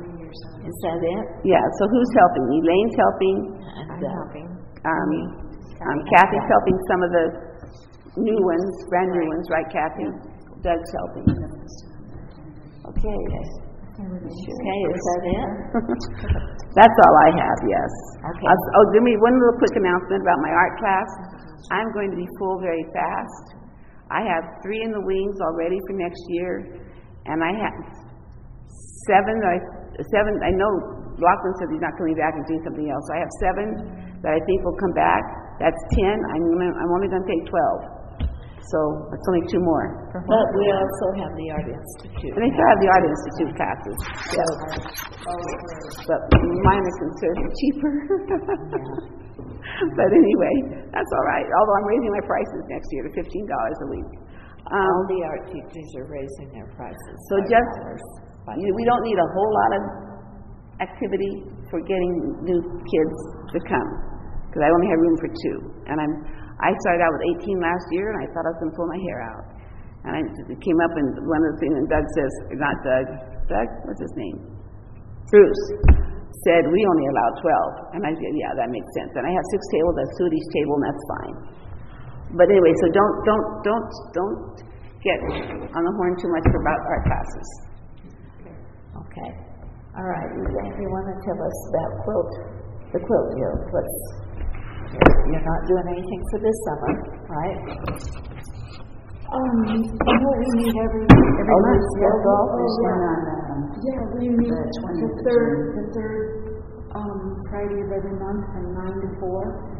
Is that it? Yeah, so who's helping? Elaine's helping. And, I'm helping. Kathy's helping some of the new ones, brand new ones, right, Kathy? Doug's helping. Okay. Okay, is that it? That's all I have, yes. Okay. Give me one little quick announcement about my art class. I'm going to be full very fast. I have 3 in the wings already for next year, and I have 7. I know Lachlan said he's not coming back and doing something else. I have 7 that I think will come back. That's 10. I'm only going to take 12. So it's only 2 more. But we also have the Art Institute. And they still have the Art Institute classes. Yes. But mine are considerably cheaper. But anyway, that's all right. Although I'm raising my prices next year to $15 a week. All the art teachers are raising their prices. So we don't need a whole lot of activity for getting new kids to come, because I only have room for 2. And I started out with 18 last year, and I thought I was going to pull my hair out. And it came up, and one of the things, and Doug says, not Doug, what's his name? Bruce said, we only allow 12. And I said, yeah, that makes sense. And I have 6 tables, I suit each table, and that's fine. But anyway, so don't get on the horn too much about art classes. Okay. All right. You want to tell us about the quilt guild? You're not doing anything for this summer, right? We meet every month. Still golf There's one on we meet the 20th the third Friday of every month from 9 to 4.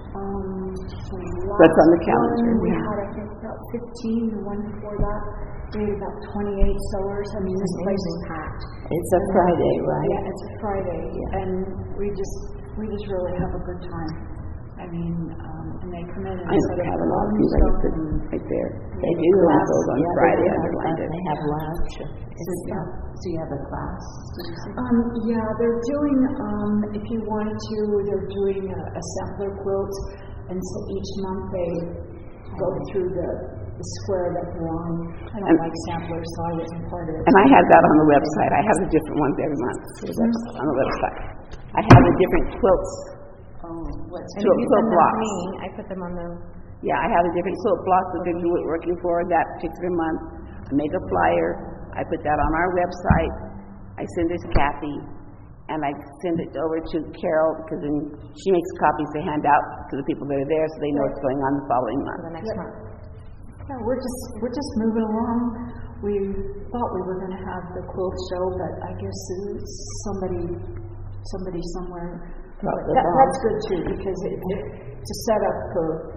That's on the calendar. We had, I think, about 15. The one before that, we had about 28 sewers. I mean, this place is packed. It's a Friday, right? Yeah, it's a Friday, and we just really have a good time. I mean, and they come in and I set have up a lot of their people own sitting stuff. right there. They do Class have on Friday. They Underlined it. have lunch. So you have a class? Did you say? Yeah, they're doing, if you wanted to, they're doing a sampler quilt, and so each month they go through the square that they're on. I don't like samplers, so I wasn't part of it. And I have that on the website. I have the different ones every month. That's on the website. I have the different quilts. What's And if you quilt send them to blocks. me, I put them on the, Yeah, I have the different quilt blocks that they're working for that particular month. I make a flyer. I put that on our website. I send it to Kathy, and I send it over to Carol, because then she makes copies to hand out to the people that are there, so they know what's going on the following for month. the next month. Yeah, we're just moving along. We thought we were going to have the quilt show, but I guess somebody somewhere. That's good too, because to set up for.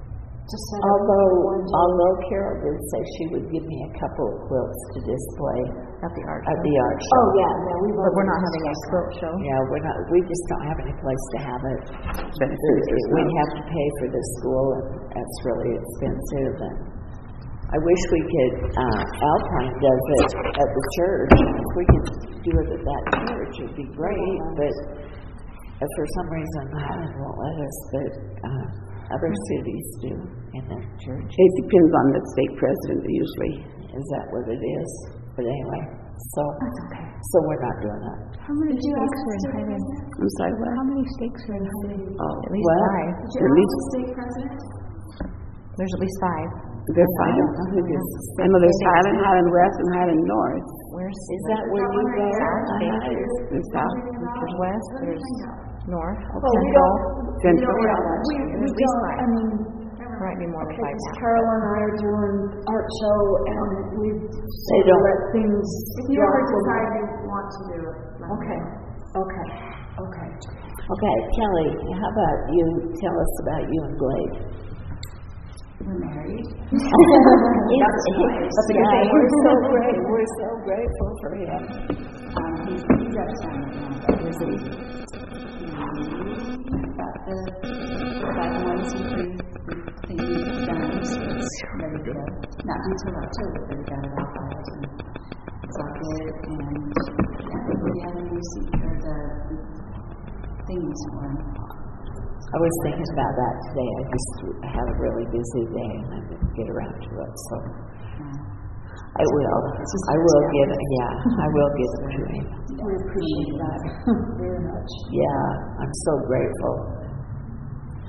Although Carol did say she would give me a couple of quilts to display At the art at show. the art show. Oh yeah, But we're not having a quilt show. Yeah, we just don't have any place to have it. We'd have to pay for the school, and that's really expensive. And I wish we could. Alpine does it at the church. If we could do it at that church, it'd be great. But for some reason, Highland won't let us. But other cities do in their church. It depends on the state president, usually. Is that what it is? But anyway, so we're not doing that. How many stakes are in Highland? I'm sorry, what? How many stakes are in Highland? Oh, At least well, 5. at least State president? There's at least 5. there's 5. I know there's Highland West, and Highland North. Is that where you go? There's South. There's West, there's North, Central. We don't. I mean. Might be more than 5 now. Carol and I are doing art show, and we They don't let things. If you ever decide you want to do it, let me Okay. know. Okay, Kelly, how about you tell us about you and Blake? We're married. We're so grateful for him. He's uptown now. Is he? About the 501c3 thing we've done, so it's ready to go. Not until October, but we got it all filed and it's all good. And we have a new seat for the things for him. I was thinking about that today. I just had a really busy day and I didn't get around to it. So I will give it to him. We appreciate that very much. Yeah, I'm so grateful.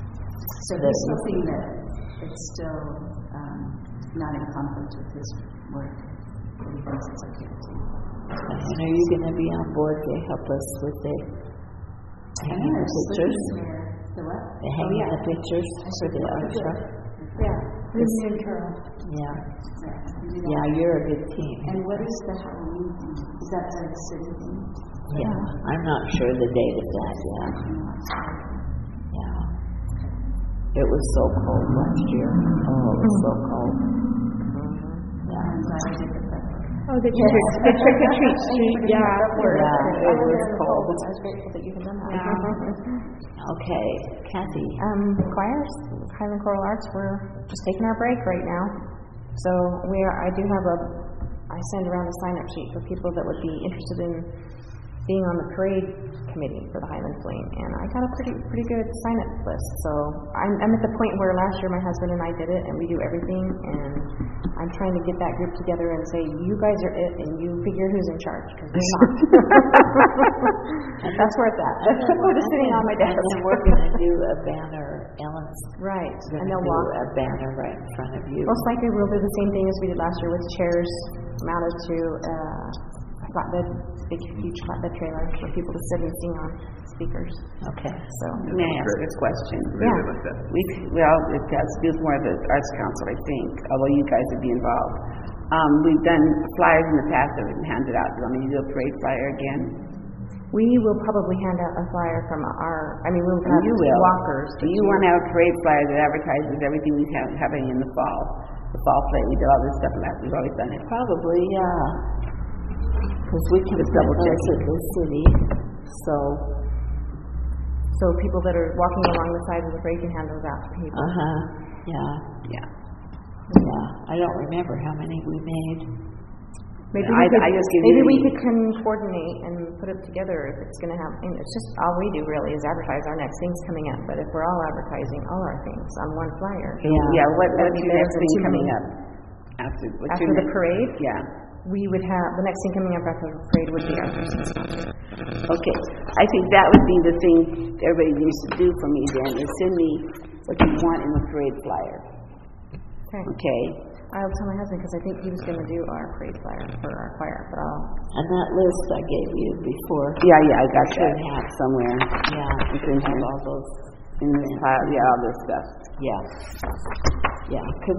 So he's hoping that it's still not in conflict with his work, that he thinks it's okay to do. And are you going to be on board to help us with the hanging the pictures? The what? The hanging the pictures for the art show? Yeah, Ruby and Carol. Yeah. Yeah. Yeah, you're a good team. And what is the Halloween thing? Is that the city thing? Yeah, I'm not sure the date of that yet. Yeah. It was so cold last year. Oh, it was so cold. Yeah. I'm glad I did the prep work. Oh, the trick or treat street, yeah. Yeah, it was cold. I was grateful that you had done that. Okay, Kathy. Choirs, Highland Choral Arts, we're just taking our break right now. So I do have I send around a sign-up sheet for people that would be interested in being on the parade committee for the Highland Fling, and I got a pretty good sign-up list. So I'm at the point where last year my husband and I did it, and we do everything, and I'm trying to get that group together and say, you guys are it, and you figure who's in charge, because we're not. And that's where it's at. That's what is sitting on my desk. And then we're going to do a banner, Ellen's Right, going and to they'll do walk. a banner right in front of you. Most likely we'll do the same thing as we did last year with chairs mounted to flatbed, big, huge flatbed trailer for people to sit and sing on speakers. Okay. So, May I ask this question? Really like that. Well, it has to do with more of the Arts Council, I think, although you guys would be involved. We've done flyers in the past that have been handed out. Do you want me to do a parade flyer again? we will probably hand out a flyer from we'll have You will. walkers. Do you want to have a parade flyer that advertises everything we have happening in the fall? The fall play, we did all this stuff, and that we've always done it. Probably, yeah. Because we can Just double check at the city, So people that are walking along the sides of the parade can hand those out to people. yeah. Yeah. I don't remember how many we made. Maybe I just give maybe you- we can coordinate and put it together if it's going to have. And it's just all we do really is advertise our next things coming up. But if we're all advertising all our things on one flyer, Yeah, what's That'd be your better next than thing too coming many. up? What's after your the next- parade, Yeah. we would have the next thing coming up after the parade would be our Christmas concert. Okay. I think that would be the thing everybody needs to do for me then, is send me what you want in the parade flyer. Okay. Okay? I'll tell my husband because I think he was going to do our parade flyer for our choir, but And that list I gave you before. Yeah, I got Should that have. somewhere. Yeah, It's in have here. all those. In this pile, all this stuff. Yeah, because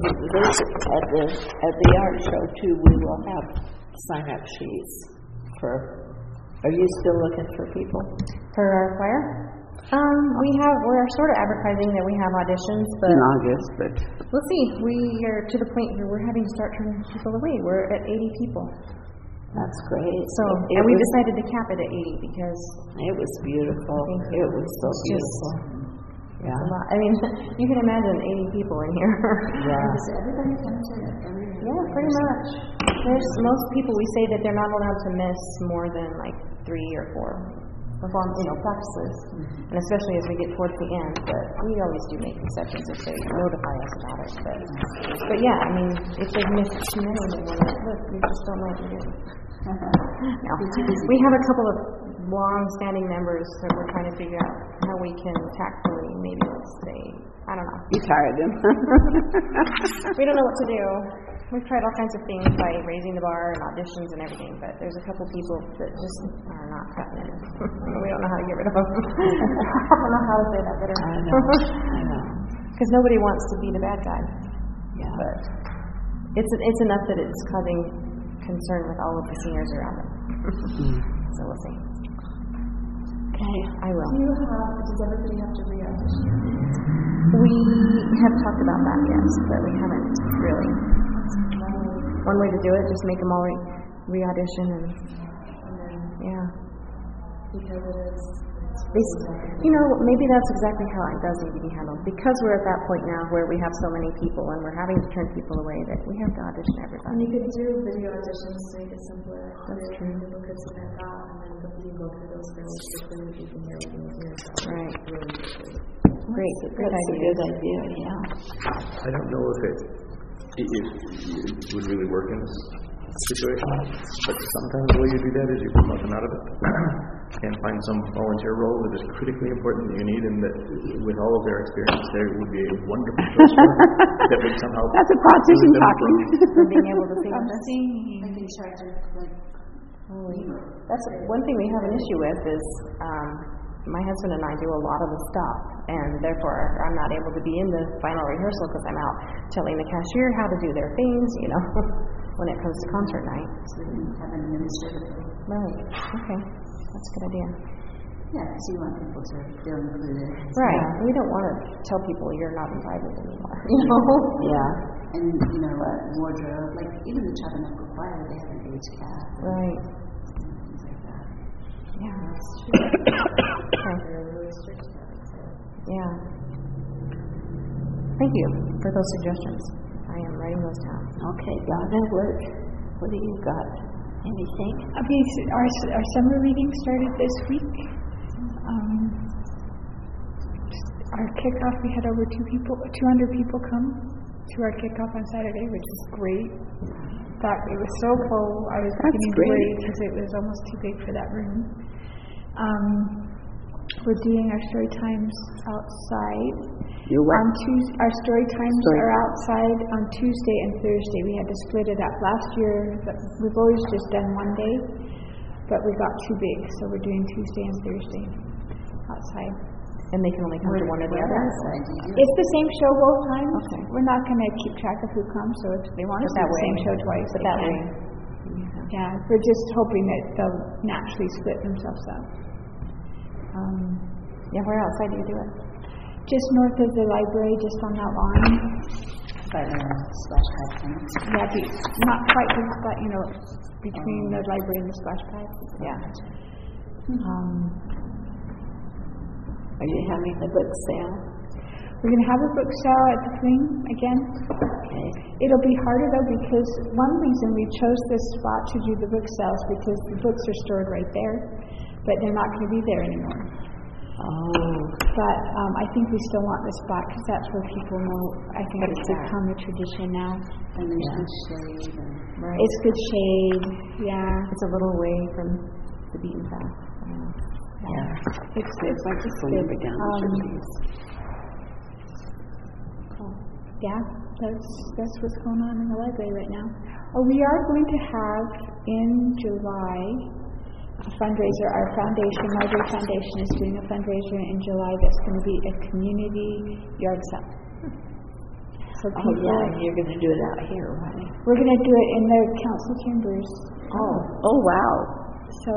at the art show too, we will have sign-up sheets for. Are you still looking for people? for our choir, we're sort of advertising that we have auditions, but In August, but we'll see. We are to the point where we're having to start turning people away. We're at 80 people. That's great. So, It and we was- decided to cap it at 80 because It was beautiful. Thank you. It was so It's just- beautiful. it's a lot. I mean, you can imagine 80 people in here. Yeah. Does everybody come to every? Yeah, pretty much. There's most people, we say that they're not allowed to miss more than like 3 or 4 practices, and especially as we get towards the end. But we always do make exceptions if they notify us about it. But yeah, I mean, if they've missed too many, then we're like, look, we just don't let you do. No, we have a couple of long-standing members that we're trying to figure out how we can tactfully maybe say, I don't know. you tired them. We don't know what to do. We've tried all kinds of things by raising the bar and auditions and everything, but there's a couple people that just are not cutting it. We don't know how to get rid of them. I don't know how to say that better. I know. Because nobody wants to be the bad guy. Yeah. But it's enough that it's causing concern with all of the seniors around them. So we'll see. Okay. I will. Does everybody have to re-audition? We have talked about that, yes, but we haven't really. One way to do it, just make them all re-audition and yeah. Because it is. Maybe that's exactly how it does need to be handled. Because we're at that point now where we have so many people and we're having to turn people away that we have to audition And everybody. you could do video auditions to make it simpler. That's true. People could submit that, and then you go through those fairly quickly. You can hear what you need to hear. Right. Really quickly. Great That's a idea. good idea, yeah. I don't know if it would really work in this situation, but sometimes the way you do that is you promote them out of it. can find some volunteer role that is critically important that you need, and that with all of their experience, there would be a wonderful choice for that would somehow. That's a politician move them talking. For being able to sing with us. Like in charge of, like, That's one thing we have an issue with is my husband and I do a lot of the stuff, and therefore I'm not able to be in the final rehearsal because I'm out telling the cashier how to do their things, you know, when it comes to concert night. so we can have an administrative. Right. Okay. That's a good idea. Yeah, because you want people to feel included. Right. We don't want to tell people you're not invited anymore. You know? Yeah. And, you know, wardrobe, like even the Tabernacle Choir, they have an age cap. Right. And things like that. Yeah. That's true. Okay. They're really strict about it, so. Yeah. Thank you for those suggestions. I am writing those down. Okay, Donna, what do you got? Anything? Okay, so our summer reading started this week. Our kickoff, we had over 200 people come to our kickoff on Saturday, which is great. Thought it was so full. I was beginning to worry because it was almost too big for that room. We're doing our story times outside. You're what? Our story times are outside on Tuesday and Thursday. We had to split it up. Last year, we've always just done one day, but we got too big, so we're doing Tuesday and Thursday outside. And they can only come to one or the other? It's the same show both times. Okay. We're not going to keep track of who comes, so if they want to see the same show twice, But they that can. way. Yeah, we're just hoping that they'll naturally split themselves up. Yeah, where else do you do it? Just north of the library, just on that line. By the splash pad things. Yeah, not quite, but you know, between the library and the splash pad. Yeah. Are you having the book sale? We're going to have a book sale at the Fling again. Okay. It'll be harder though because one reason we chose this spot to do the book sales because the books are stored right there, but they're not going to be there anymore. Oh. But I think we still want the spot because that's where people know. I think it's become a tradition now. And there's good shade. And Right. It's good shade. Yeah. It's a little away from the beaten path. Yeah. It's like just going good. down Yeah, that's what's going on in the library right now. Oh, we are going to have in July a fundraiser. Our foundation, Library Foundation, is doing a fundraiser in July that's going to be a community yard sale. So Oh, people, yeah, and you're going to do it out here, right? we're going to do it in the council chambers. Oh, wow. So,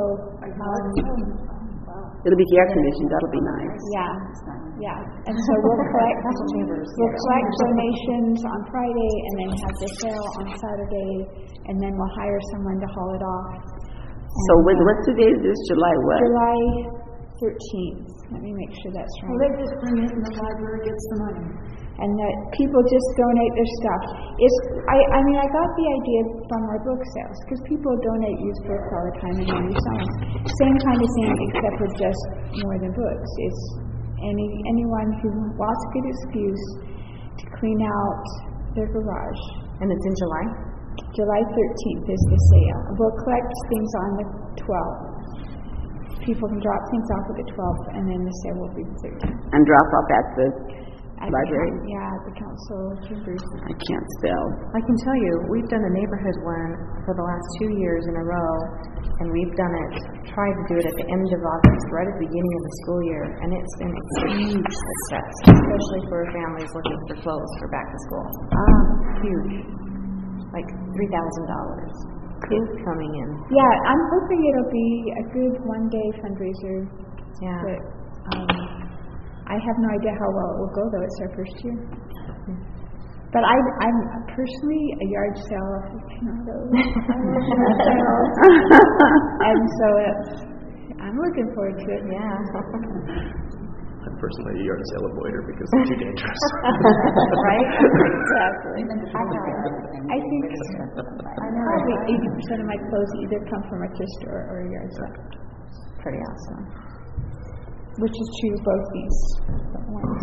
It'll be air conditioned. That'll be nice. yeah. And so we'll collect donations on Friday, and then have the sale on Saturday, and then we'll hire someone to haul it off. So what's the date of this? July what? July 13th. Let me make sure that's Well, right. they just bring it and the library gets the money. And that people just donate their stuff. I mean, I got the idea from our book sales, because people donate used books all the time and then resell them. Same kind of thing, except with just more than books. It's anyone who wants a good excuse to clean out their garage. And it's in July? July 13th is the sale. We'll collect things on the 12th. People can drop things off at the 12th, and then the sale will be the 13th. And drop off at the library? At the council chambers. I can't spell. I can tell you, we've done a neighborhood one for the last 2 years in a row, and we've tried to do it at the end of August, right at the beginning of the school year, and it's been a huge success, especially for families looking for clothes for back to school. Huge. Like $3,000 is coming in. Yeah, I'm hoping it'll be a good one-day fundraiser. Yeah. But I have no idea how well it will go, though. It's our first year. But I'm personally a yard sale aficionado. I love yard sales. And so I'm looking forward to it. Yeah. I'm personally a yard sale avoider because they're too dangerous. Right? Exactly. I think I know. probably 80% of my clothes either come from a thrift store or a yard sale. Pretty awesome. Which is true of both these ones.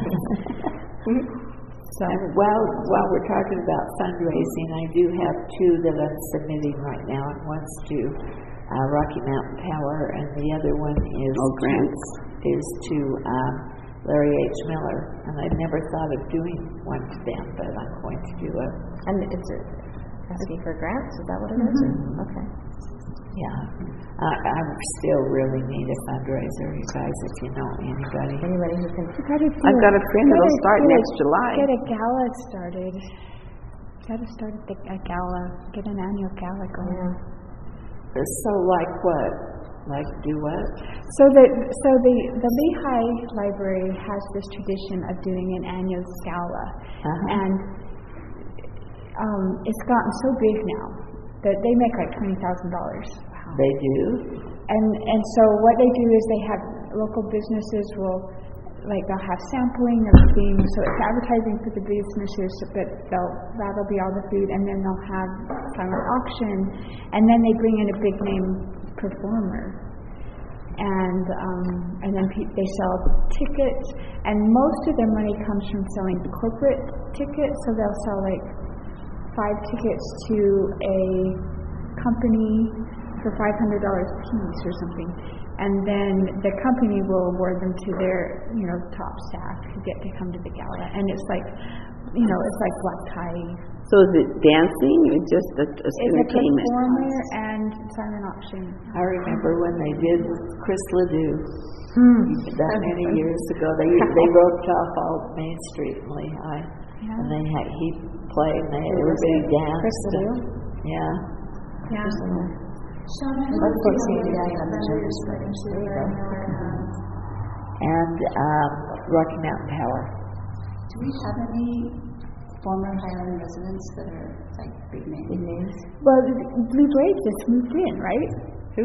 So while we're talking about fundraising, I do have two that I'm submitting right now and wants to Rocky Mountain Power, and the other one is grants. is to Larry H. Miller. And I've never thought of doing one to them, but I'm going to do it. And it's asking for grants? Is that what it is? Or- Okay. Yeah. I still really need a fundraiser, you guys, if you know anybody. Anybody who can. I've got a friend that'll start next July. Get a gala started. Got to start a gala. Get an annual gala going. So like what? Like do what? So the Lehigh Library has this tradition of doing an annual gala, and it's gotten so big now that they make like $20,000. They do? And so what they do is they have local businesses will, like they'll have sampling of things, so it's advertising for the businesses, but that'll be all the food, and then they'll have silent auction, and then they bring in a big name performer. And then they sell tickets, and most of their money comes from selling corporate tickets, so they'll sell like 5 tickets to a company for $500 a piece or something, and then the company will award them to their top staff who get to come to the gala, and it's like it's like black tie. So is it dancing or just It's entertainment? a performer and silent auction. I remember when they did Chris Ledoux that many years ago. They roped off all Main Street in Lehigh, and he played, and everybody danced. Chris Ledoux? Yeah. Let's go see the guy on the Jonas Brothers. There you go. And Rocky Mountain Power. Do we have any former Highland residents that are like big names? Well, Blue Blade just moved in, right? Who?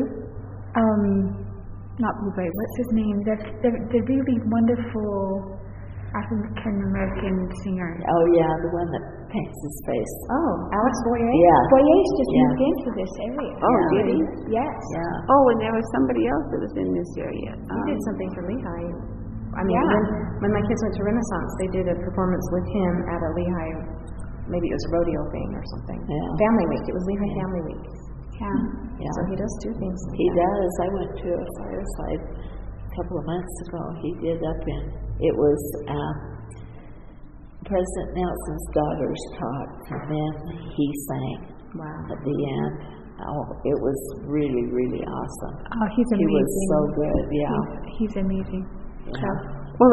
Not Blue Blade. What's his name? The really wonderful African American singer. Oh yeah, the one that paints his face. Oh, Alex Boyer? Yeah. Boyes just moved into this area. Oh, did he? Yes. Yeah. Oh, and there was somebody else that was in this area. He did something for Lehigh. I mean, Yeah. when my kids went to Renaissance, they did a performance with him at a Lehigh, maybe it was a rodeo thing or something. Yeah. Family Week. It was Lehigh Family Week. Yeah. Yeah. So he does do things like He that. does. I went to a fireside a couple of months ago. He did up in, it was President Nelson's daughters talked, and then he sang at the end. Oh, it was really, really awesome. Oh, he's amazing. He was so good, yeah. He's amazing. Yeah. Well,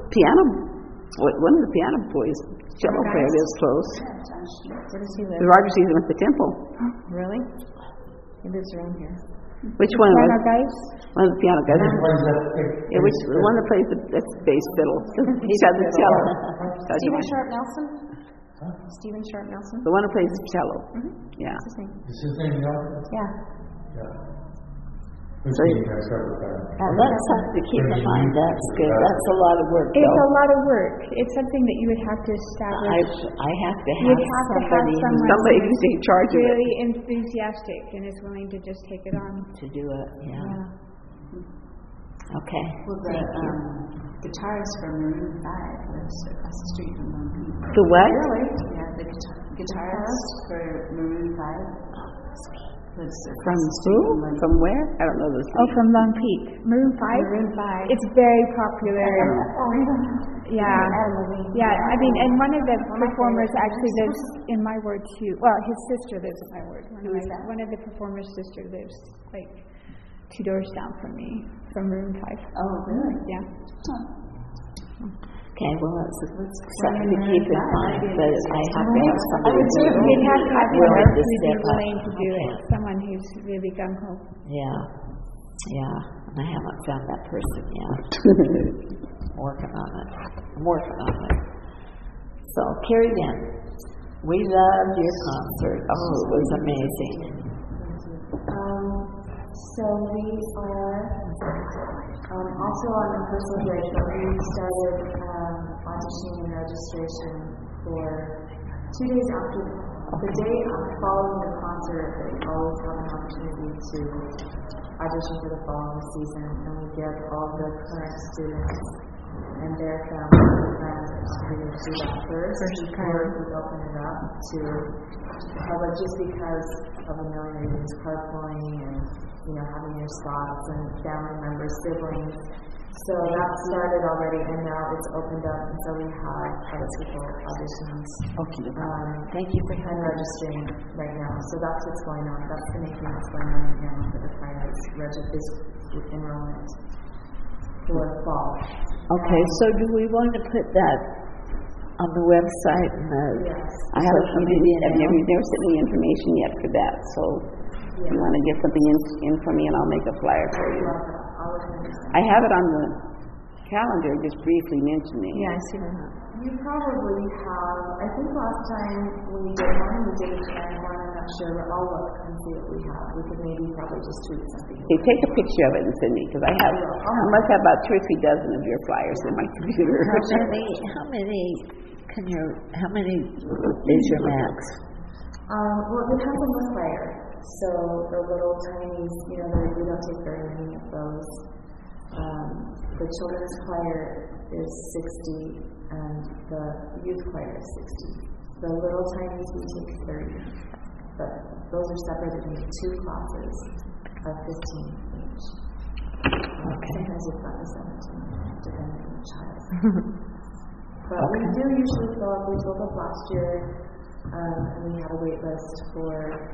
one of the piano boys, cello player, lives close. Where does he live? Roger sees him at the temple. Really? He lives around here. Which one was? Piano guys? One of the piano guys. Yeah, the one that plays the bass fiddle. He's got the cello. Stephen Sharp Nelson? Stephen Sharp Nelson? The one that plays the cello. Yeah. What's his name? Is his name Nelson? Yeah. Yeah. That's something to keep in mind. That's good. That's a lot of work, It's though. a lot of work. It's something that you would have to establish. I have to You'd have have to have somebody Somebody who can take charge of it. really enthusiastic and is willing to just take it on. to do it. Yeah. Okay. Well, the guitarist from Maroon 5 lives across the street from Lone Peak. The what? Yeah, the guitarist for Maroon 5 lives From who? From where? I don't know those Oh, names. from Long Peak. Maroon 5? Maroon 5. It's very popular. Yeah. Yeah, I mean, and one of the performers actually lives in my ward too. Well, his sister lives in my ward. One of the performers' sister lives like 2 doors down from me, from Maroon 5. Oh, really? Yeah. Okay, well, that's something to keep in mind, but I have to have somebody You'd have to have willing to who'd be step up. willing to do it. Someone who's really gung-ho. Yeah, yeah, and I haven't found that person yet. I'm working on it. So, Carrie Ann, we loved your concert. Oh, it was amazing. So we are also on the personal bridge, but we started auditioning and registration for 2 days after, the day following the concert. We always have an opportunity to audition for the following season, and we give all the current students and their families and friends an opportunity to do that first before we open it up to the public, just because of a million reasons, carpooling and having your spots and family members, siblings. So that started already, and now it's opened up, and so we have other people auditions. Okay. Thank you for And coming. registering right now. So that's what's going on. That's the main thing that's going on right now for the choir is enrollment for fall. Okay, so do we want to put that on the website and the Yes. I haven't, social media now? you've never sent me information yet for that, so if you want to get something in for me and I'll make a flyer for you. I'll look into that. I have it on the calendar, just briefly mentioning. Yeah, I see that. You probably have, I think last time we did one, we did January one, I'm not sure, but I'll look and see what we have. We could maybe probably just tweet something. Okay, take a picture of it and send me, because I must have about 2 or 3 dozen of your flyers in my computer. How many is your max? Well, it depends on the choir. So the little tinies, we don't take very many of those. The children's choir is 60, and the youth choir is 60. The little tinies, we take 30. But those are separated into 2 classes of 15 each. Sometimes you've got the 17, depending on the child. But we do usually fill up. We filled up last year, and we have a wait list for.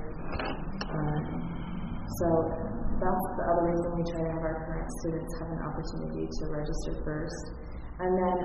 So that's the other reason we try to have our current students have an opportunity to register first, and then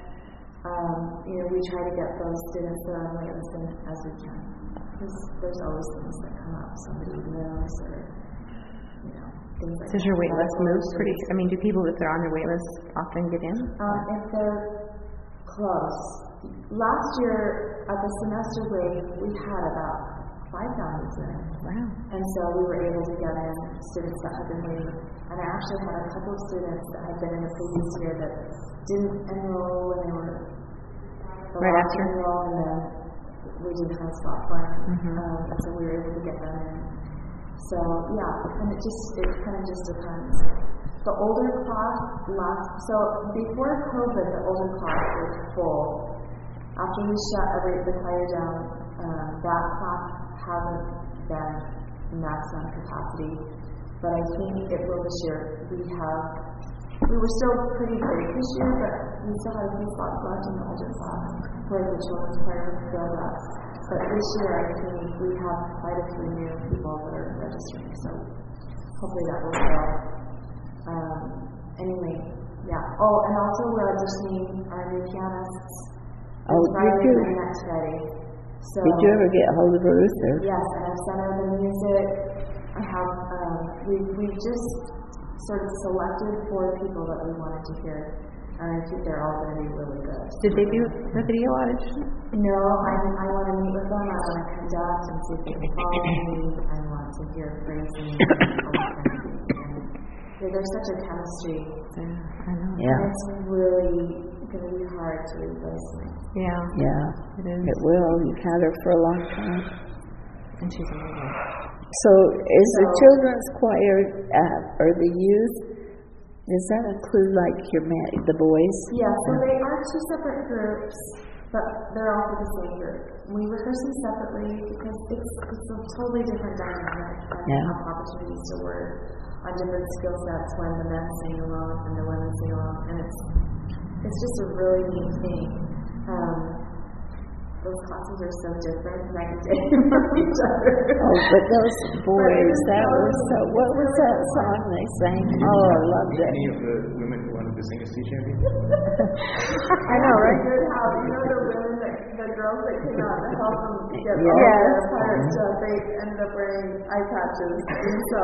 we try to get those students that are on wait list in as we can, because there's always things that come up. Somebody knows, or things like. Does your wait that. list move pretty? I mean, do people if they're on your wait list often get in? If they're close. Last year, at the semester break, we had about 5 families in. Wow. And so we were able to get in students that had been waiting. And I actually had a couple of students that had been in the previous year that didn't enroll when they were Right after? to enroll, and then we didn't have a spot for them. And so we were able to get them in. So and it kind of just depends. The older class so before COVID, the older class was full. After we shut the choir down, that class hasn't been maximum capacity. But I think it will this year. We were still pretty big this year, but we still had a few spots left in the older class where the children's choir was filled up. But this year, I think we have quite a few new people that are registering, so hopefully that will fill. Anyway, Oh, and also we're auditioning our new pianists. Did you? Next Friday. So, Did you ever get hold of Ruth? yes, and I've sent her the music. I have. We've just sort of selected 4 people that we wanted to hear, and I think they're all going to be really good. Did they do the video audition? No, I want to meet with them. I want to conduct and see if they can follow me. I want to hear phrasing. There's such a chemistry. I know. Yeah. And it's really going to be hard to replace me. Yeah. Yeah. It is. It will. You've had her for a long time. And she's amazing. So is the children's choir or the youth, does that include like the boys? Yeah, so they are 2 separate groups, but they're also the same group. We rehearse them separately because it's a totally different dynamic, and we have opportunities to work on different skill sets when the men sing alone and the women sing alone, and it's just a really neat thing. Those classes are so different night and day from each other. Oh, but those boys, what was that song they sang? Oh, I loved it. Any of the women who wanted to sing a sea champion? I know, right? The women, the girls that came out to help them get all Yes. their parts, they ended up wearing eye patches. And so,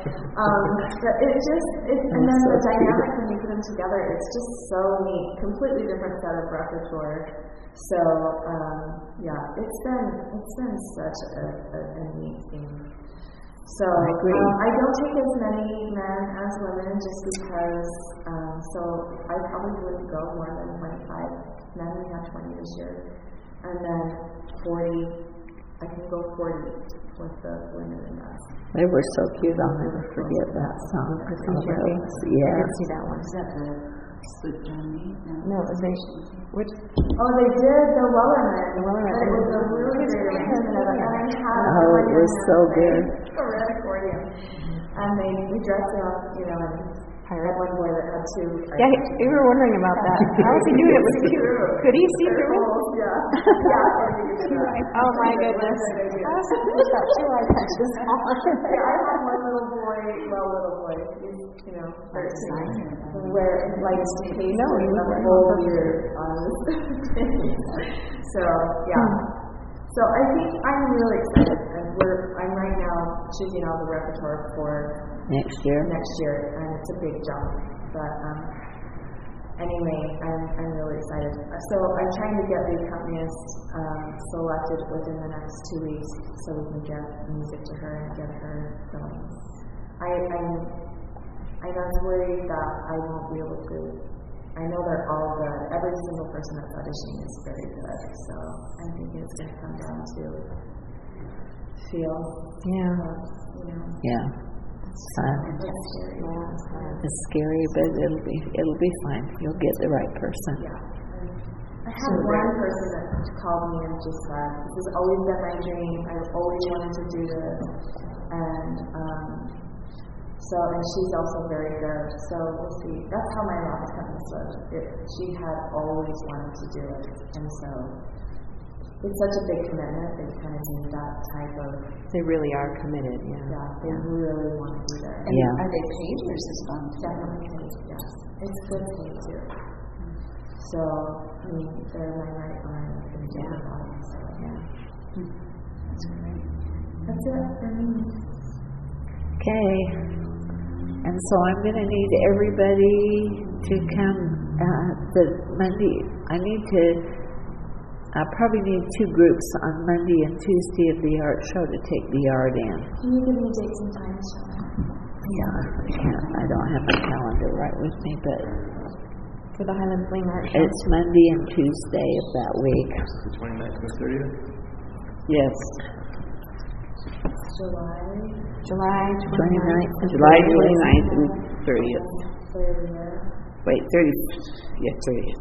and then the dynamic when you put them together, it's just so neat. Completely different set of repertoire. So, it's been such a neat thing. So, I don't take as many men as women just because, so I probably wouldn't go more than 25 men. We have 20 this year. And then 40, I can go 40 with the women and us. They were so cute. I'll never forget that song. The Sea Champion? Yeah. I didn't see that one. Is that the Sweet Journey? No, which? Oh, they did the Wellerman. The Wellerman. It was a really great arrangement of it. And I had Oh, it was so good. a red accordion. And we dressed up, you know, and I had one boy that had two. Yeah, we were wondering about that. How was he doing it? Was he, could he see through it? Yeah. Oh my goodness. I was supposed to two eye patches on. Yeah, I had one little boy, he's, you know, 13, where it likes to pay No, he was a wearing whole one. year on his So, yeah. So I think I'm really excited, and I'm right now choosing all the repertoire for Next year? next year, and it's a big jump. But anyway, I'm really excited. So I'm trying to get the accompanist selected within the next 2 weeks, so we can get music to her and get her going. I'm not worried that I won't be able to. I know they're all good. Every single person that's auditioning is very good. So I'm thinking it's going to come down to feel. Yeah. You know. Yeah. It's fun. It's scary. It's scary, but it'll be fine. You'll get the right person. Yeah. I had one person that called me and just said, "This has always been my dream. I've always wanted to do this." And and she's also very good. So we'll see. That's how my last sentence was. She had always wanted to do it, and so it's such a big commitment. They kind of need that type of. They really are committed, yeah. Yeah, they really want to be there. And Yeah. are they paid or is this volunteer? Definitely paid. Yes, it's good paid too. So I mean, they're my right arm and doing the body. So yeah, That's great. that's it for me. Okay. And so I'm going to need everybody to come the Monday. I probably need 2 groups on Monday and Tuesday of the art show to take the art in. Can you give me dates and times, Shauna? Yeah, I can't. I don't have my calendar right with me, but For the Highland Flame Art Show. it's Monday and Tuesday of that week. The 29th and 30th? Yes. July 29th. July 29th and 30th. 30th. Wait, 30th.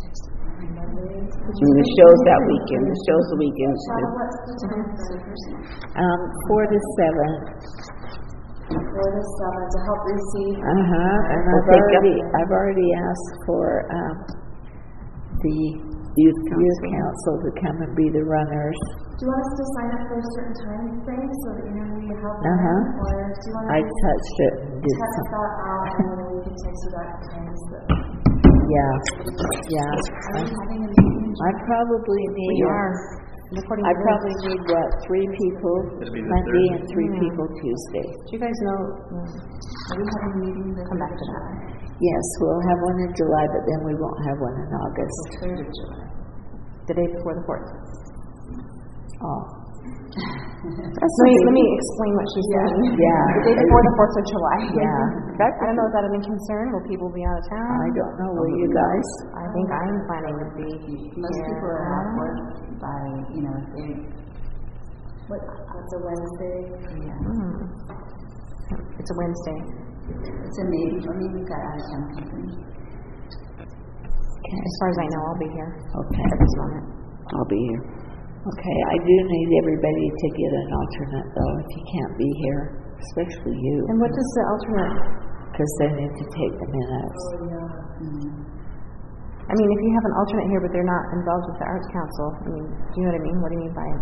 And the show's that weekend. The show's the weekend. Shauna, what's the time for the person? 4 to 7. 4 to 7 to help receive. And I've already asked for the youth council to come and be the runners. Do you want us to sign up for a certain time frame so that you know who you help them? Or do you want I to touched it and did text some. that out and then we can text you that times that Yeah. I probably need. We are. According I to probably need 3 people It'll be the Monday third. and 3 people Tuesday. Do you guys know, are we having a meeting? Come back to that. Yes, we'll have one in July, but then we won't have one in August. 3rd of July. The day before the 4th. Oh. Let me explain what she's saying. Yeah. The day before the 4th of July. Yeah. I don't know, is that any concern? Will people be out of town? I don't know. Will you guys? I think I'm planning to be Most here. people are off work by, what's a Wednesday? It's a Wednesday. it's a maybe. I mean, we've got out of town company. Okay. As far as I know, I'll be here Okay. at this moment. I'll be here. Okay, I do need everybody to get an alternate, though, if you can't be here, especially you, And what does the alternate, because they need to take the minutes. I mean, if you have an alternate here, but they're not involved with the Arts Council, I mean, do you know what I mean? What do you mean by it?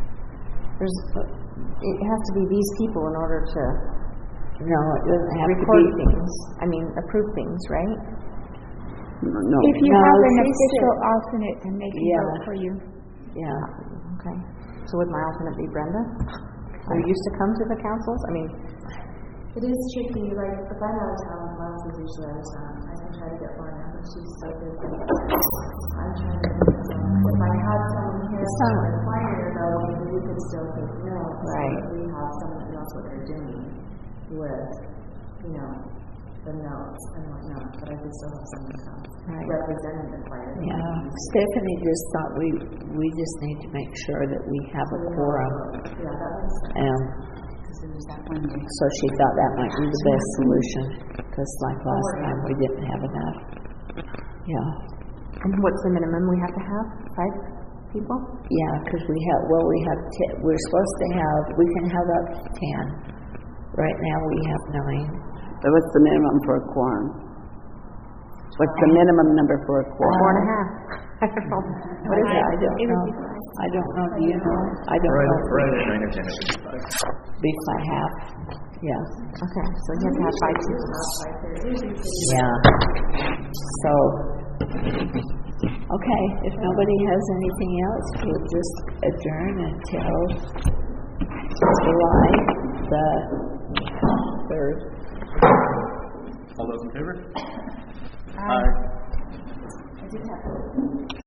It has to be these people in order to No, it doesn't have to record be. things, approve things, right? No. If you No, have an she official said- alternate, then they can Yeah. vote for you. Yeah. Okay. So would my alternate be Brenda? Who used to come to the councils? I mean, It is tricky, like, if I'm out of town, Miles is usually out of town. I can try to get Lorna, but she's so busy. I'm trying to get someone. If I had someone here from the choir, though, maybe we could still take notes. Right. We have someone who knows what they're doing with, the notes and whatnot, but I could still have someone come representing the choir. Yeah. Stephanie just thought we just need to make sure that we have a quorum. Yeah, that makes sense. Because there was that one day. So she thought that might be the best solution, because like last time we didn't have enough. Yeah. and what's the minimum we have to have? 5 people? Yeah, because we're supposed to have, we can have up to 10. Right now we have 9. But what's the minimum for a quorum? What's the minimum number for a quorum? 4.5. I don't know. What is it? I don't know. I don't know. Do you know? I don't know. Right at 9 or 10, it would be 5. Be by half. Yeah. Okay, so you have to have 5 people. Yeah. So, okay, if nobody has anything else, we'll just adjourn until July the 3rd. All those in favor? Aye. Aye.